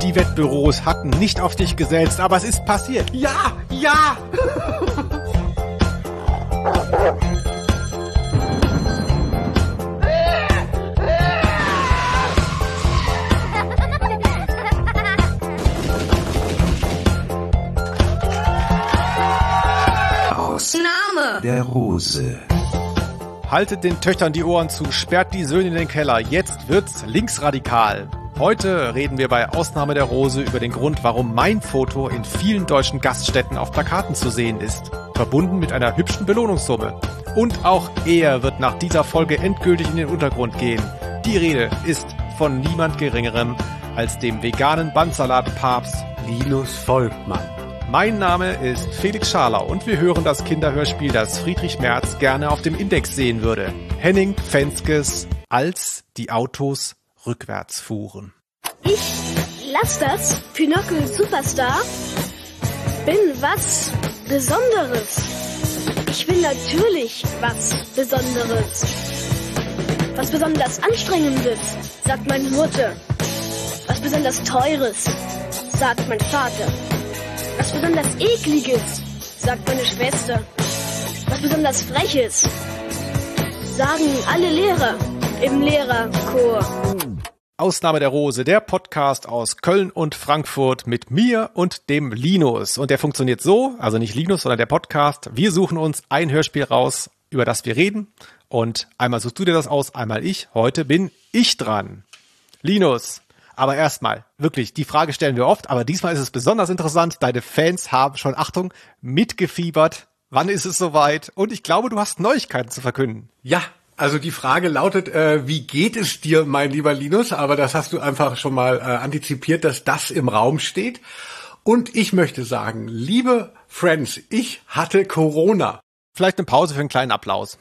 Die Wettbüros hatten nicht auf dich gesetzt, aber es ist passiert. Ja, ja! Name der Rose. Haltet den Töchtern die Ohren zu, sperrt die Söhne in den Keller. Jetzt wird's linksradikal. Heute reden wir bei Ausnahme der Rose über den Grund, warum mein Foto in vielen deutschen Gaststätten auf Plakaten zu sehen ist. Verbunden mit einer hübschen Belohnungssumme. Und auch er wird nach dieser Folge endgültig in den Untergrund gehen. Die Rede ist von niemand Geringerem als dem veganen Bandsalat-Papst Linus Volkmann. Mein Name ist Felix Scharlau und wir hören das Kinderhörspiel, das Friedrich Merz gerne auf dem Index sehen würde. Henning Fenskes Als die Autos rückwärts fuhren. Ich, Lastas, Pinocchio Superstar, bin was Besonderes. Ich bin natürlich was Besonderes. Was besonders Anstrengendes, sagt meine Mutter. Was besonders Teures, sagt mein Vater. Was besonders Ekliges, sagt meine Schwester. Was besonders Freches, sagen alle Lehrer im Lehrerchor. Ausnahme der Rose, der Podcast aus Köln und Frankfurt mit mir und dem Linus. Und der funktioniert so, also nicht Linus, sondern der Podcast. Wir suchen uns ein Hörspiel raus, über das wir reden. Und einmal suchst du dir das aus, einmal ich. Heute bin ich dran. Linus. Aber erstmal, wirklich, die Frage stellen wir oft, aber diesmal ist es besonders interessant. Deine Fans haben schon, Achtung, mitgefiebert. Wann ist es soweit? Und ich glaube, du hast Neuigkeiten zu verkünden. Ja, also die Frage lautet, wie geht es dir, mein lieber Linus? Aber das hast du einfach schon mal antizipiert, dass das im Raum steht. Und ich möchte sagen, liebe Friends, ich hatte Corona. Vielleicht eine Pause für einen kleinen Applaus.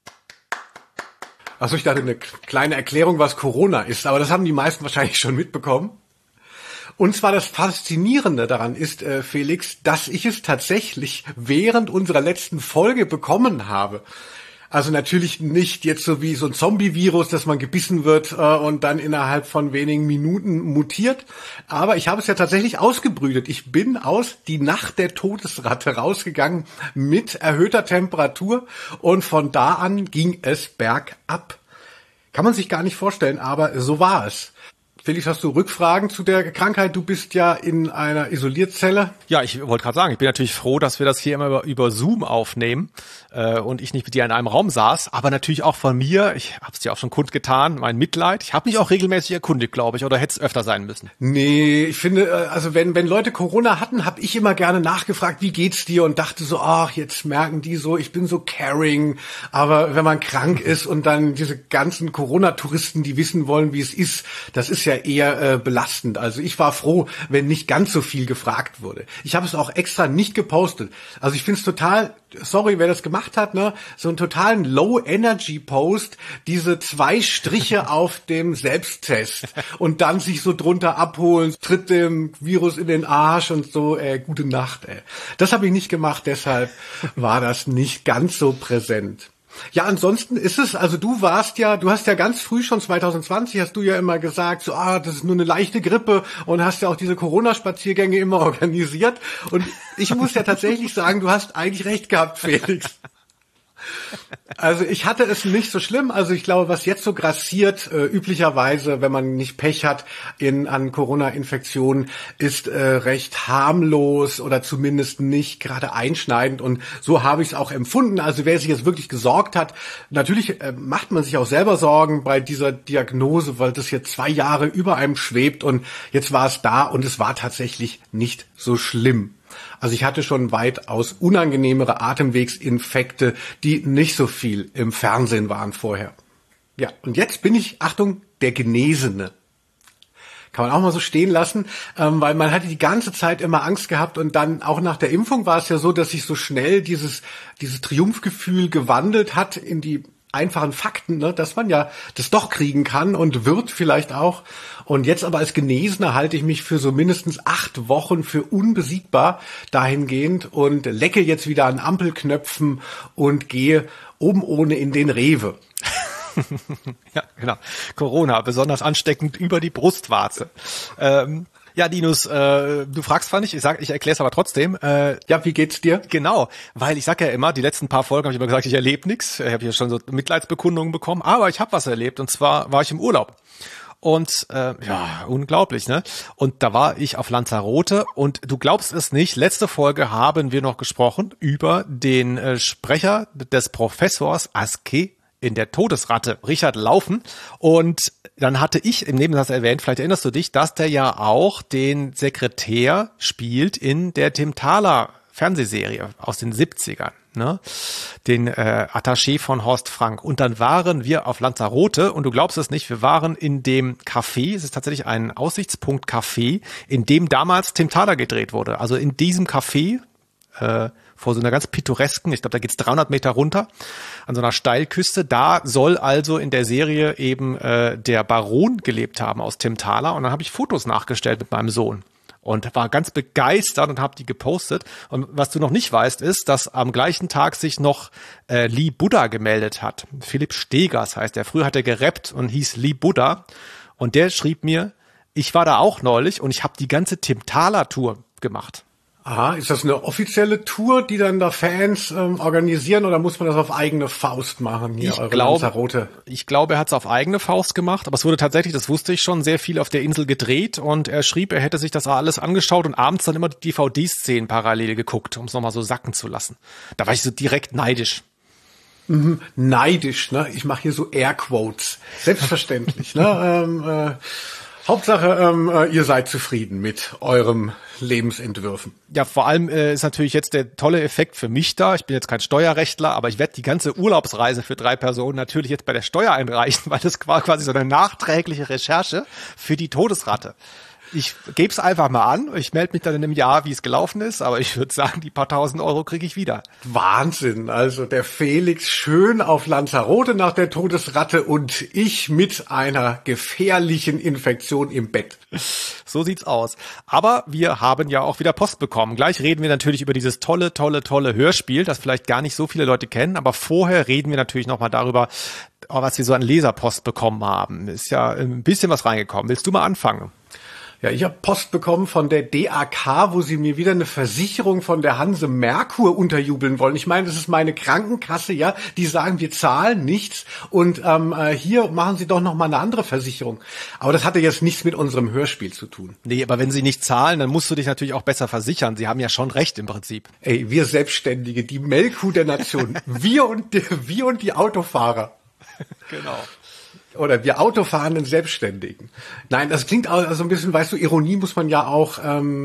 Achso, ich dachte eine kleine Erklärung, was Corona ist, aber das haben die meisten wahrscheinlich schon mitbekommen. Und zwar das Faszinierende daran ist, Felix, dass ich es tatsächlich während unserer letzten Folge bekommen habe. Also natürlich nicht jetzt so wie so ein Zombie-Virus, dass man gebissen wird und dann innerhalb von wenigen Minuten mutiert. Aber ich habe es ja tatsächlich ausgebrütet. Ich bin aus die Nacht der Todesratte rausgegangen mit erhöhter Temperatur und von da an ging es bergab. Kann man sich gar nicht vorstellen, aber so war es. Felix, hast du Rückfragen zu der Krankheit? Du bist ja in einer Isolierzelle. Ja, ich wollte gerade sagen, ich bin natürlich froh, dass wir das hier immer über Zoom aufnehmen und ich nicht mit dir in einem Raum saß. Aber natürlich auch von mir, ich habe es dir auch schon kundgetan, mein Mitleid. Ich habe mich auch regelmäßig erkundigt, glaube ich, oder hätte es öfter sein müssen. Nee, ich finde, also wenn Leute Corona hatten, habe ich immer gerne nachgefragt, wie geht's dir? Und dachte so, ach, jetzt merken die so, ich bin so caring. Aber wenn man krank ist und dann diese ganzen Corona-Touristen, die wissen wollen, wie es ist, das ist ja eher belastend. Also ich war froh, wenn nicht ganz so viel gefragt wurde. Ich habe es auch extra nicht gepostet. Also ich finde es total, sorry, wer das gemacht hat, ne, so einen totalen Low-Energy-Post, diese 2 Striche auf dem Selbsttest und dann sich so drunter abholen, tritt dem Virus in den Arsch und so, gute Nacht, Das habe ich nicht gemacht, deshalb war das nicht ganz so präsent. Ja, ansonsten ist es, also du hast ja ganz früh schon 2020, hast du ja immer gesagt, so, das ist nur eine leichte Grippe und hast ja auch diese Corona-Spaziergänge immer organisiert und ich muss ja tatsächlich sagen, du hast eigentlich recht gehabt, Felix. Also ich hatte es nicht so schlimm, also ich glaube, was jetzt so grassiert, üblicherweise, wenn man nicht Pech hat an Corona-Infektionen, ist recht harmlos oder zumindest nicht gerade einschneidend und so habe ich es auch empfunden. Also wer sich jetzt wirklich gesorgt hat, natürlich macht man sich auch selber Sorgen bei dieser Diagnose, weil das jetzt 2 Jahre über einem schwebt und jetzt war es da und es war tatsächlich nicht so schlimm. Also ich hatte schon weitaus unangenehmere Atemwegsinfekte, die nicht so viel im Fernsehen waren vorher. Ja, und jetzt bin ich, Achtung, der Genesene. Kann man auch mal so stehen lassen, weil man hatte die ganze Zeit immer Angst gehabt und dann auch nach der Impfung war es ja so, dass sich so schnell dieses Triumphgefühl gewandelt hat in die einfachen Fakten, ne, dass man ja das doch kriegen kann und wird vielleicht auch. Und jetzt aber als Genesener halte ich mich für so mindestens 8 Wochen für unbesiegbar dahingehend und lecke jetzt wieder an Ampelknöpfen und gehe oben ohne in den Rewe. Ja, genau. Corona, besonders ansteckend über die Brustwarze. Ja, Linus, du fragst zwar nicht, ich erkläre es aber trotzdem. Ja, wie geht's dir? Genau, weil ich sag ja immer, die letzten paar Folgen habe ich immer gesagt, ich erlebe nichts. Ich habe ja schon so Mitleidsbekundungen bekommen, aber ich habe was erlebt und zwar war ich im Urlaub. Und ja, unglaublich, ne? Und da war ich auf Lanzarote und du glaubst es nicht, letzte Folge haben wir noch gesprochen über den Sprecher des Professors Aske in der Todesratte, Richard Laufen. Und dann hatte ich im Nebensatz erwähnt, vielleicht erinnerst du dich, dass der ja auch den Sekretär spielt in der Tim Thaler Fernsehserie aus den 70ern, ne? Den Attaché von Horst Frank. Und dann waren wir auf Lanzarote und du glaubst es nicht, wir waren in dem Café, es ist tatsächlich ein Aussichtspunkt-Café, in dem damals Tim Thaler gedreht wurde. Also in diesem Café, vor so einer ganz pittoresken, ich glaube, da geht's 300 Meter runter, an so einer Steilküste. Da soll also in der Serie eben der Baron gelebt haben aus Tim Thaler. Und dann habe ich Fotos nachgestellt mit meinem Sohn und war ganz begeistert und habe die gepostet. Und was du noch nicht weißt, ist, dass am gleichen Tag sich noch Lee Buddha gemeldet hat. Philipp Stegers heißt er. Früher hat er gerappt und hieß Lee Buddha. Und der schrieb mir, ich war da auch neulich und ich habe die ganze Tim Thaler Tour gemacht. Aha, ist das eine offizielle Tour, die dann da Fans organisieren oder muss man das auf eigene Faust machen hier, Lanzarote? Ich glaube, er hat es auf eigene Faust gemacht, aber es wurde tatsächlich, das wusste ich schon, sehr viel auf der Insel gedreht und er schrieb, er hätte sich das alles angeschaut und abends dann immer die DVD-Szenen parallel geguckt, um es nochmal so sacken zu lassen. Da war ich so direkt neidisch. Neidisch, ne? Ich mache hier so Airquotes. Selbstverständlich, ne? Hauptsache, ihr seid zufrieden mit eurem Lebensentwürfen. Ja, vor allem ist natürlich jetzt der tolle Effekt für mich da. Ich bin jetzt kein Steuerrechtler, aber ich werde die ganze Urlaubsreise für 3 Personen natürlich jetzt bei der Steuer einreichen, weil das war quasi so eine nachträgliche Recherche für die Todesratte. Ich gebe es einfach mal an. Ich melde mich dann in einem Jahr, wie es gelaufen ist. Aber ich würde sagen, die paar 1.000 Euro kriege ich wieder. Wahnsinn. Also der Felix schön auf Lanzarote nach der Todesratte und ich mit einer gefährlichen Infektion im Bett. So sieht's aus. Aber wir haben ja auch wieder Post bekommen. Gleich reden wir natürlich über dieses tolle Hörspiel, das vielleicht gar nicht so viele Leute kennen. Aber vorher reden wir natürlich nochmal darüber, was wir so an Leserpost bekommen haben. Ist ja ein bisschen was reingekommen. Willst du mal anfangen? Ja, ich habe Post bekommen von der DAK, wo sie mir wieder eine Versicherung von der Hanse Merkur unterjubeln wollen. Ich meine, das ist meine Krankenkasse, ja. Die sagen, wir zahlen nichts und hier machen sie doch noch mal eine andere Versicherung. Aber das hatte jetzt nichts mit unserem Hörspiel zu tun. Nee, aber wenn sie nicht zahlen, dann musst du dich natürlich auch besser versichern. Sie haben ja schon recht im Prinzip. Ey, wir Selbstständige, die Melkkuh der Nation, wir und die Autofahrer. Genau. Oder wir autofahrenden Selbstständigen. Nein, das klingt auch so ein bisschen, weißt du, Ironie muss man ja auch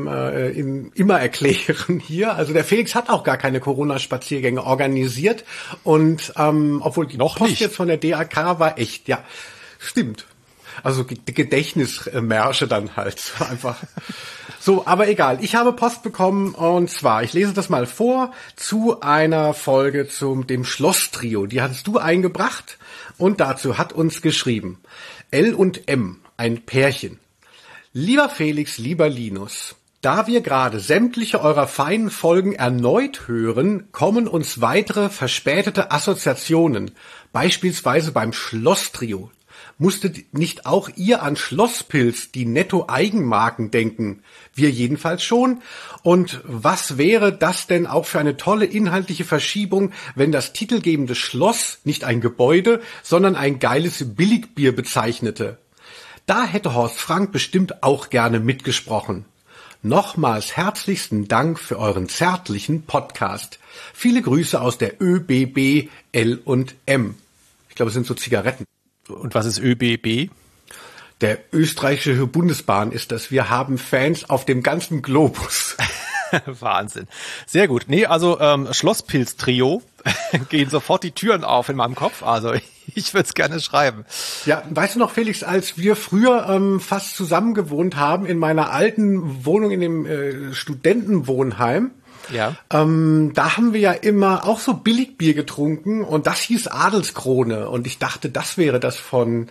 immer erklären hier. Also der Felix hat auch gar keine Corona-Spaziergänge organisiert und obwohl die noch Post nicht. jetzt von der DAK war echt, ja, stimmt. Also Gedächtnismärsche dann halt einfach. So, aber egal. Ich habe Post bekommen und zwar, ich lese das mal vor, zu einer Folge dem Schloss-Trio. Die hattest du eingebracht und dazu hat uns geschrieben L und M, ein Pärchen. Lieber Felix, lieber Linus, da wir gerade sämtliche eurer feinen Folgen erneut hören, kommen uns weitere verspätete Assoziationen, beispielsweise beim Schloss-Trio. Musstet nicht auch ihr an Schlosspilz, die Netto-Eigenmarken, denken? Wir jedenfalls schon. Und was wäre das denn auch für eine tolle inhaltliche Verschiebung, wenn das titelgebende Schloss nicht ein Gebäude, sondern ein geiles Billigbier bezeichnete? Da hätte Horst Frank bestimmt auch gerne mitgesprochen. Nochmals herzlichsten Dank für euren zärtlichen Podcast. Viele Grüße aus der ÖBB L&M. Ich glaube, es sind so Zigaretten. Und was ist ÖBB? Der österreichische Bundesbahn ist das. Wir haben Fans auf dem ganzen Globus. Wahnsinn. Sehr gut. Nee, also Schlosspilz-Trio gehen sofort die Türen auf in meinem Kopf. Also ich würde es gerne schreiben. Ja, weißt du noch, Felix, als wir früher fast zusammen gewohnt haben in meiner alten Wohnung in dem Studentenwohnheim, ja. Da haben wir ja immer auch so Billigbier getrunken und das hieß Adelskrone und ich dachte, das wäre das von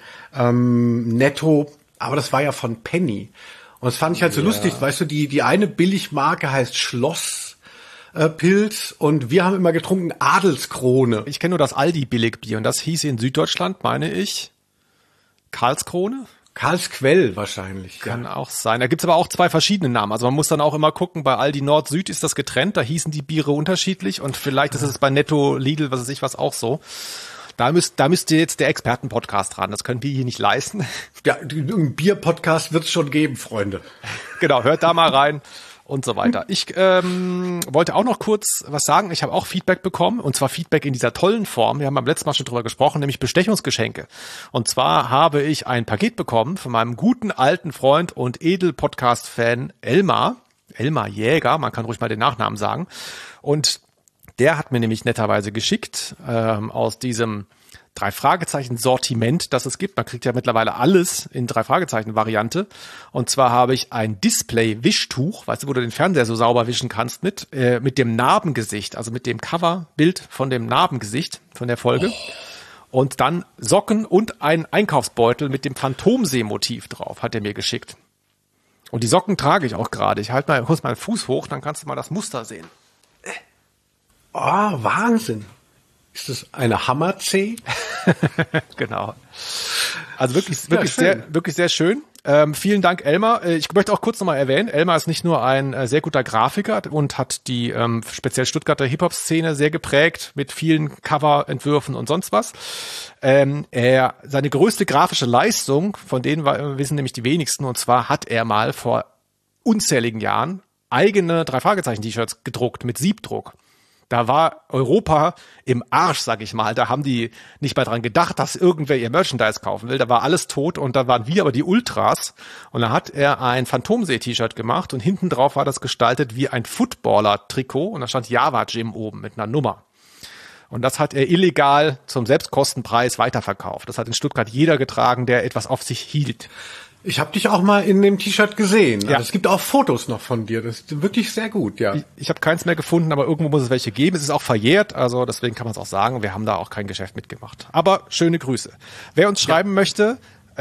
Netto, aber das war ja von Penny. Und das fand ich halt so lustig, weißt du, die eine Billigmarke heißt Schlosspilz und wir haben immer getrunken Adelskrone. Ich kenne nur das Aldi Billigbier und das hieß in Süddeutschland, meine ich, Karlskrone. Karlsquell wahrscheinlich. Kann auch sein. Da gibt's aber auch 2 verschiedene Namen. Also man muss dann auch immer gucken, bei Aldi Nord-Süd ist das getrennt, da hießen die Biere unterschiedlich und vielleicht ist es bei Netto, Lidl, was weiß ich was, auch so. Da müsste jetzt der Experten-Podcast ran. Das können wir hier nicht leisten. Ja, einen Bier-Podcast wird's schon geben, Freunde. Genau, hört da mal rein und so weiter. Ich wollte auch noch kurz was sagen. Ich habe auch Feedback bekommen, und zwar Feedback in dieser tollen Form. Wir haben beim letzten Mal schon drüber gesprochen, nämlich Bestechungsgeschenke. Und zwar habe ich ein Paket bekommen von meinem guten alten Freund und Edel-Podcast-Fan Elmar Jäger. Man kann ruhig mal den Nachnamen sagen. Und der hat mir nämlich netterweise geschickt aus diesem 3-Fragezeichen-Sortiment, das es gibt. Man kriegt ja mittlerweile alles in 3-Fragezeichen-Variante. Und zwar habe ich ein Display-Wischtuch, weißt du, wo du den Fernseher so sauber wischen kannst mit dem Narbengesicht, also mit dem Coverbild von dem Narbengesicht von der Folge. Und dann Socken und ein Einkaufsbeutel mit dem Phantomsee-Motiv drauf, hat er mir geschickt. Und die Socken trage ich auch gerade. Ich halte mal kurz meinen Fuß hoch, dann kannst du mal das Muster sehen. Oh, Wahnsinn. Ist das eine Hammer-C? Genau. Also wirklich sehr schön. Vielen Dank, Elmar. Ich möchte auch kurz nochmal erwähnen, Elmar ist nicht nur ein sehr guter Grafiker und hat die speziell Stuttgarter Hip-Hop-Szene sehr geprägt mit vielen Coverentwürfen und sonst was. Seine größte grafische Leistung, von denen wissen nämlich die wenigsten, und zwar hat er mal vor unzähligen Jahren eigene 3-Fragezeichen-T-Shirts gedruckt mit Siebdruck. Da war Europa im Arsch, sag ich mal. Da haben die nicht mal dran gedacht, dass irgendwer ihr Merchandise kaufen will. Da war alles tot und da waren wir aber die Ultras. Und da hat er ein Phantomsee-T-Shirt gemacht und hinten drauf war das gestaltet wie ein Footballer-Trikot und da stand Java Gym oben mit einer Nummer. Und das hat er illegal zum Selbstkostenpreis weiterverkauft. Das hat in Stuttgart jeder getragen, der etwas auf sich hielt. Ich habe dich auch mal in dem T-Shirt gesehen. Ja. Also es gibt auch Fotos noch von dir. Das ist wirklich sehr gut, ja. Ich habe keins mehr gefunden, aber irgendwo muss es welche geben. Es ist auch verjährt, also deswegen kann man es auch sagen. Wir haben da auch kein Geschäft mitgemacht. Aber schöne Grüße. Wer uns schreiben möchte,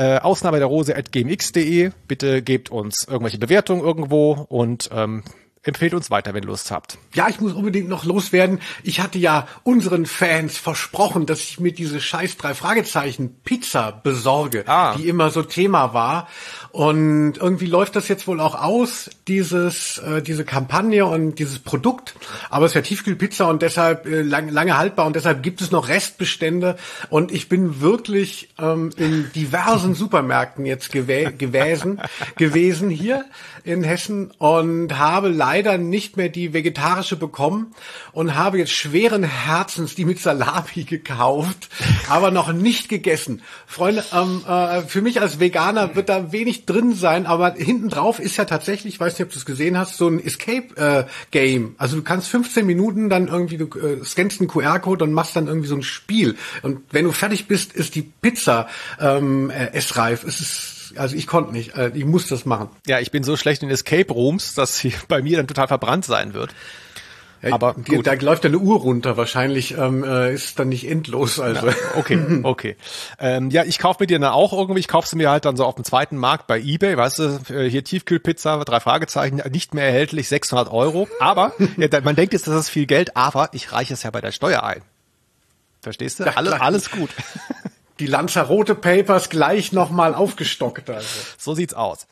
ausnahmederrose@gmx.de. Bitte gebt uns irgendwelche Bewertungen irgendwo und empfehlt uns weiter, wenn ihr Lust habt. Ja, ich muss unbedingt noch loswerden. Ich hatte ja unseren Fans versprochen, dass ich mir diese scheiß 3-Fragezeichen-Pizza besorge, die immer so Thema war. Und irgendwie läuft das jetzt wohl auch aus, diese Kampagne und dieses Produkt. Aber es ist ja Tiefkühlpizza und deshalb lange haltbar und deshalb gibt es noch Restbestände. Und ich bin wirklich in diversen Supermärkten jetzt gewesen hier in Hessen und habe leider nicht mehr die vegetarische bekommen und habe jetzt schweren Herzens die mit Salami gekauft, aber noch nicht gegessen. Freunde, für mich als Veganer wird da wenig drin sein, aber hinten drauf ist ja tatsächlich, ich weiß nicht, ob du es gesehen hast, so ein Escape-Game. Also du kannst 15 Minuten dann irgendwie, du scannst einen QR-Code und machst dann irgendwie so ein Spiel. Und wenn du fertig bist, ist die Pizza essreif. Also ich konnte nicht, ich muss das machen. Ja, ich bin so schlecht in Escape Rooms, dass sie bei mir dann total verbrannt sein wird. Ja, aber gut. Da läuft ja eine Uhr runter, wahrscheinlich ist dann nicht endlos. Also ja, okay. Ja, ich kaufe mir die dann auch irgendwie, ich kaufe sie mir halt dann so auf dem zweiten Markt bei eBay, weißt du, hier Tiefkühlpizza, 3-Fragezeichen, nicht mehr erhältlich, 600 €. Aber, ja, man denkt jetzt, das ist viel Geld, aber ich reiche es ja bei der Steuer ein. Verstehst du? Ja, alles gut. Die Lanzarote Papers gleich nochmal aufgestockt. Also. So sieht's aus.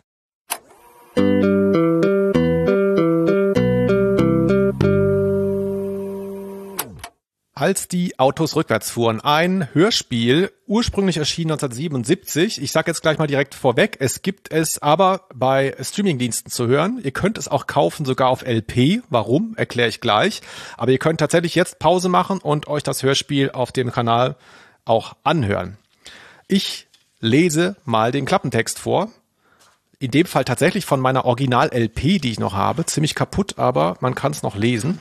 Als die Autos rückwärts fuhren, ein Hörspiel, ursprünglich erschienen 1977. Ich sage jetzt gleich mal direkt vorweg, es gibt es aber bei Streamingdiensten zu hören. Ihr könnt es auch kaufen, sogar auf LP. Warum? Erkläre ich gleich. Aber ihr könnt tatsächlich jetzt Pause machen und euch das Hörspiel auf dem Kanal auch anhören. Ich lese mal den Klappentext vor. In dem Fall tatsächlich von meiner Original-LP, die ich noch habe. Ziemlich kaputt, aber man kann es noch lesen.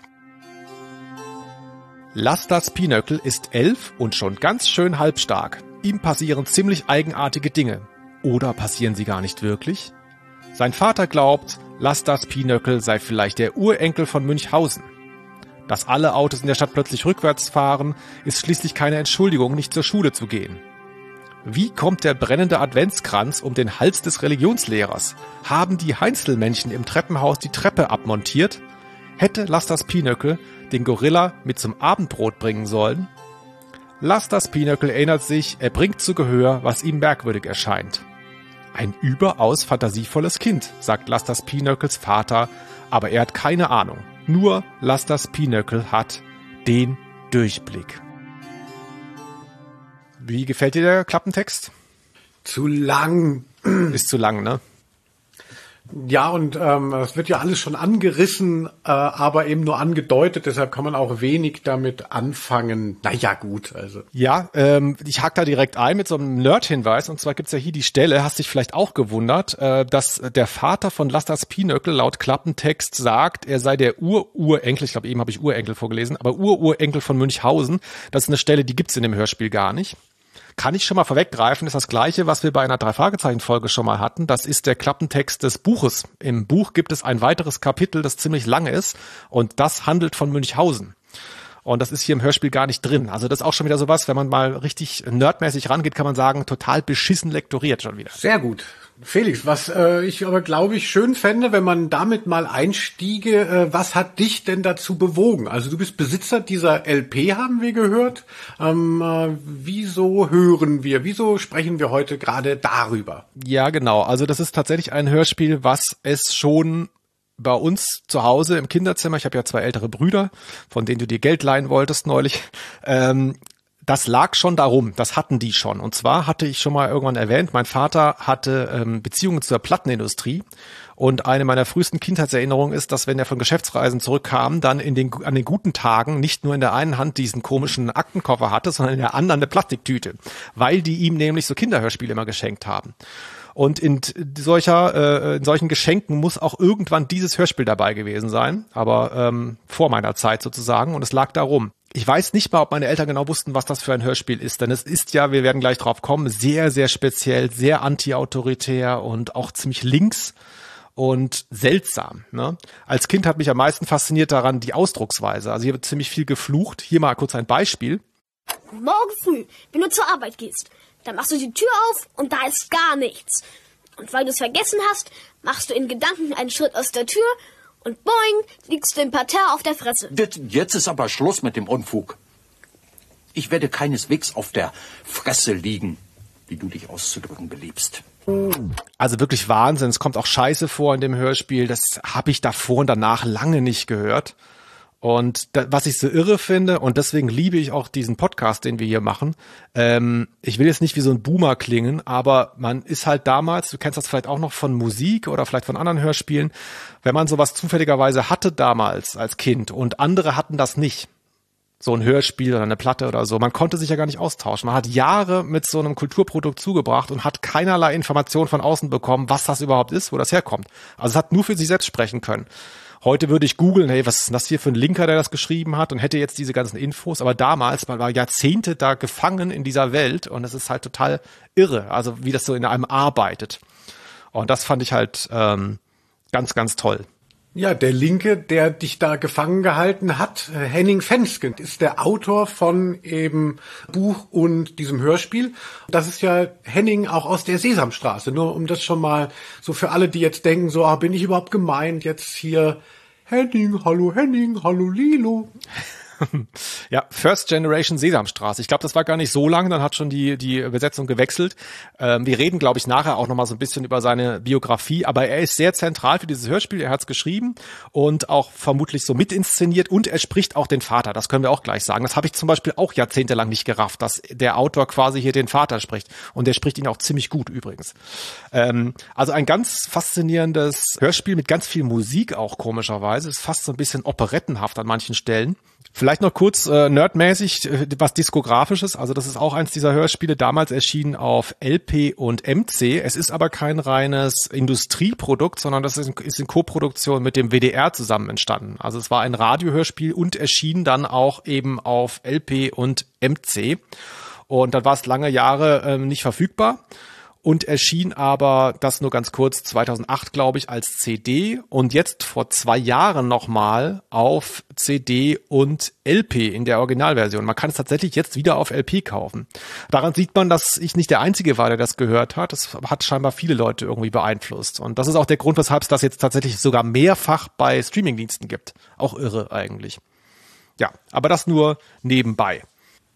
Lastas Pinöckel ist 11 und schon ganz schön halbstark. Ihm passieren ziemlich eigenartige Dinge. Oder passieren sie gar nicht wirklich? Sein Vater glaubt, Lastas Pinöckel sei vielleicht der Urenkel von Münchhausen. Dass alle Autos in der Stadt plötzlich rückwärts fahren, ist schließlich keine Entschuldigung, nicht zur Schule zu gehen. Wie kommt der brennende Adventskranz um den Hals des Religionslehrers? Haben die Heinzelmännchen im Treppenhaus die Treppe abmontiert? Hätte Lastas Pinöckel den Gorilla mit zum Abendbrot bringen sollen? Lastas Pinöckel erinnert sich, er bringt zu Gehör, was ihm merkwürdig erscheint. Ein überaus fantasievolles Kind, sagt Lasters Pinöckels Vater, aber er hat keine Ahnung. Nur Lasters Pinöckel hat den Durchblick. Wie gefällt dir der Klappentext? Zu lang. Ist zu lang, ne? Ja, und es wird ja alles schon angerissen, aber eben nur angedeutet, deshalb kann man auch wenig damit anfangen. Naja, gut, also. Ja, ich hake da direkt ein mit so einem Nerd-Hinweis, und zwar gibt's ja hier die Stelle, hast dich vielleicht auch gewundert, dass der Vater von Lasters Pinöckel laut Klappentext sagt, er sei der Urenkel, ich glaube eben habe ich Urenkel vorgelesen, aber Urenkel von Münchhausen. Das ist eine Stelle, die gibt's in dem Hörspiel gar nicht. Kann ich schon mal vorweggreifen, ist das Gleiche, was wir bei einer 3-Fragezeichen-Folge schon mal hatten. Das ist der Klappentext des Buches. Im Buch gibt es ein weiteres Kapitel, das ziemlich lang ist, und das handelt von Münchhausen. Und das ist hier im Hörspiel gar nicht drin. Also das ist auch schon wieder sowas, wenn man mal richtig nerdmäßig rangeht, kann man sagen, total beschissen lektoriert schon wieder. Sehr gut. Felix, was ich aber, glaube ich, schön fände, wenn man damit mal einstiege, was hat dich denn dazu bewogen? Also du bist Besitzer dieser LP, haben wir gehört. Wieso sprechen wir heute gerade darüber? Ja, genau. Also das ist tatsächlich ein Hörspiel, was es schon bei uns zu Hause im Kinderzimmer, ich habe ja 2 ältere Brüder, von denen du dir Geld leihen wolltest neulich, das lag schon darum, das hatten die schon. Und zwar hatte ich schon mal irgendwann erwähnt, mein Vater hatte Beziehungen zur Plattenindustrie. Und eine meiner frühesten Kindheitserinnerungen ist, dass wenn er von Geschäftsreisen zurückkam, dann an den guten Tagen nicht nur in der einen Hand diesen komischen Aktenkoffer hatte, sondern in der anderen eine Plastiktüte. Weil die ihm nämlich so Kinderhörspiele immer geschenkt haben. Und in solchen Geschenken muss auch irgendwann dieses Hörspiel dabei gewesen sein. Aber vor meiner Zeit sozusagen. Und es lag darum. Ich weiß nicht mal, ob meine Eltern genau wussten, was das für ein Hörspiel ist, denn es ist ja, wir werden gleich drauf kommen, sehr, sehr speziell, sehr anti-autoritär und auch ziemlich links und seltsam. Ne? Als Kind hat mich am meisten fasziniert daran die Ausdrucksweise. Also hier wird ziemlich viel geflucht. Hier mal kurz ein Beispiel. Morgen früh, wenn du zur Arbeit gehst, dann machst du die Tür auf und da ist gar nichts. Und weil du es vergessen hast, machst du in Gedanken einen Schritt aus der Tür und boing, liegst du im Parterre auf der Fresse. Jetzt ist aber Schluss mit dem Unfug. Ich werde keineswegs auf der Fresse liegen, wie du dich auszudrücken beliebst. Also wirklich Wahnsinn. Es kommt auch Scheiße vor in dem Hörspiel. Das habe ich davor und danach lange nicht gehört. Und was ich so irre finde, und deswegen liebe ich auch diesen Podcast, den wir hier machen, ich will jetzt nicht wie so ein Boomer klingen, aber man ist halt damals, du kennst das vielleicht auch noch von Musik oder vielleicht von anderen Hörspielen, wenn man sowas zufälligerweise hatte damals als Kind und andere hatten das nicht, so ein Hörspiel oder eine Platte oder so, man konnte sich ja gar nicht austauschen. Man hat Jahre mit so einem Kulturprodukt zugebracht und hat keinerlei Information von außen bekommen, was das überhaupt ist, wo das herkommt. Also es hat nur für sich selbst sprechen können. Heute würde ich googeln, hey, was ist denn das hier für ein Linker, der das geschrieben hat, und hätte jetzt diese ganzen Infos. Aber damals, man war Jahrzehnte da gefangen in dieser Welt, und es ist halt total irre, also wie das so in einem arbeitet. Und das fand ich halt ganz, ganz toll. Ja, der Linke, der dich da gefangen gehalten hat, Henning Fensken, ist der Autor von eben Buch und diesem Hörspiel. Das ist ja Henning auch aus der Sesamstraße. Nur um das schon mal so für alle, die jetzt denken, so, bin ich überhaupt gemeint, jetzt hier Henning, hallo Lilo. Ja, First Generation Sesamstraße. Ich glaube, das war gar nicht so lang, dann hat schon die Besetzung gewechselt. Wir reden, glaube ich, nachher auch nochmal so ein bisschen über seine Biografie, aber er ist sehr zentral für dieses Hörspiel, er hat es geschrieben und auch vermutlich so mitinszeniert, und er spricht auch den Vater, das können wir auch gleich sagen. Das habe ich zum Beispiel auch jahrzehntelang nicht gerafft, dass der Autor quasi hier den Vater spricht, und der spricht ihn auch ziemlich gut übrigens. Also ein ganz faszinierendes Hörspiel mit ganz viel Musik auch komischerweise, ist fast so ein bisschen operettenhaft an manchen Stellen. Vielleicht noch kurz nerdmäßig was Diskografisches, also das ist auch eins dieser Hörspiele, damals erschienen auf LP und MC. Es ist aber kein reines Industrieprodukt, sondern das ist in Koproduktion mit dem WDR zusammen entstanden. Also es war ein Radiohörspiel und erschien dann auch eben auf LP und MC. Und dann war es lange Jahre nicht verfügbar. Und erschien aber, das nur ganz kurz, 2008, glaube ich, als CD und jetzt vor 2 Jahren nochmal auf CD und LP in der Originalversion. Man kann es tatsächlich jetzt wieder auf LP kaufen. Daran sieht man, dass ich nicht der Einzige war, der das gehört hat. Das hat scheinbar viele Leute irgendwie beeinflusst. Und das ist auch der Grund, weshalb es das jetzt tatsächlich sogar mehrfach bei Streamingdiensten gibt. Auch irre eigentlich. Ja, aber das nur nebenbei.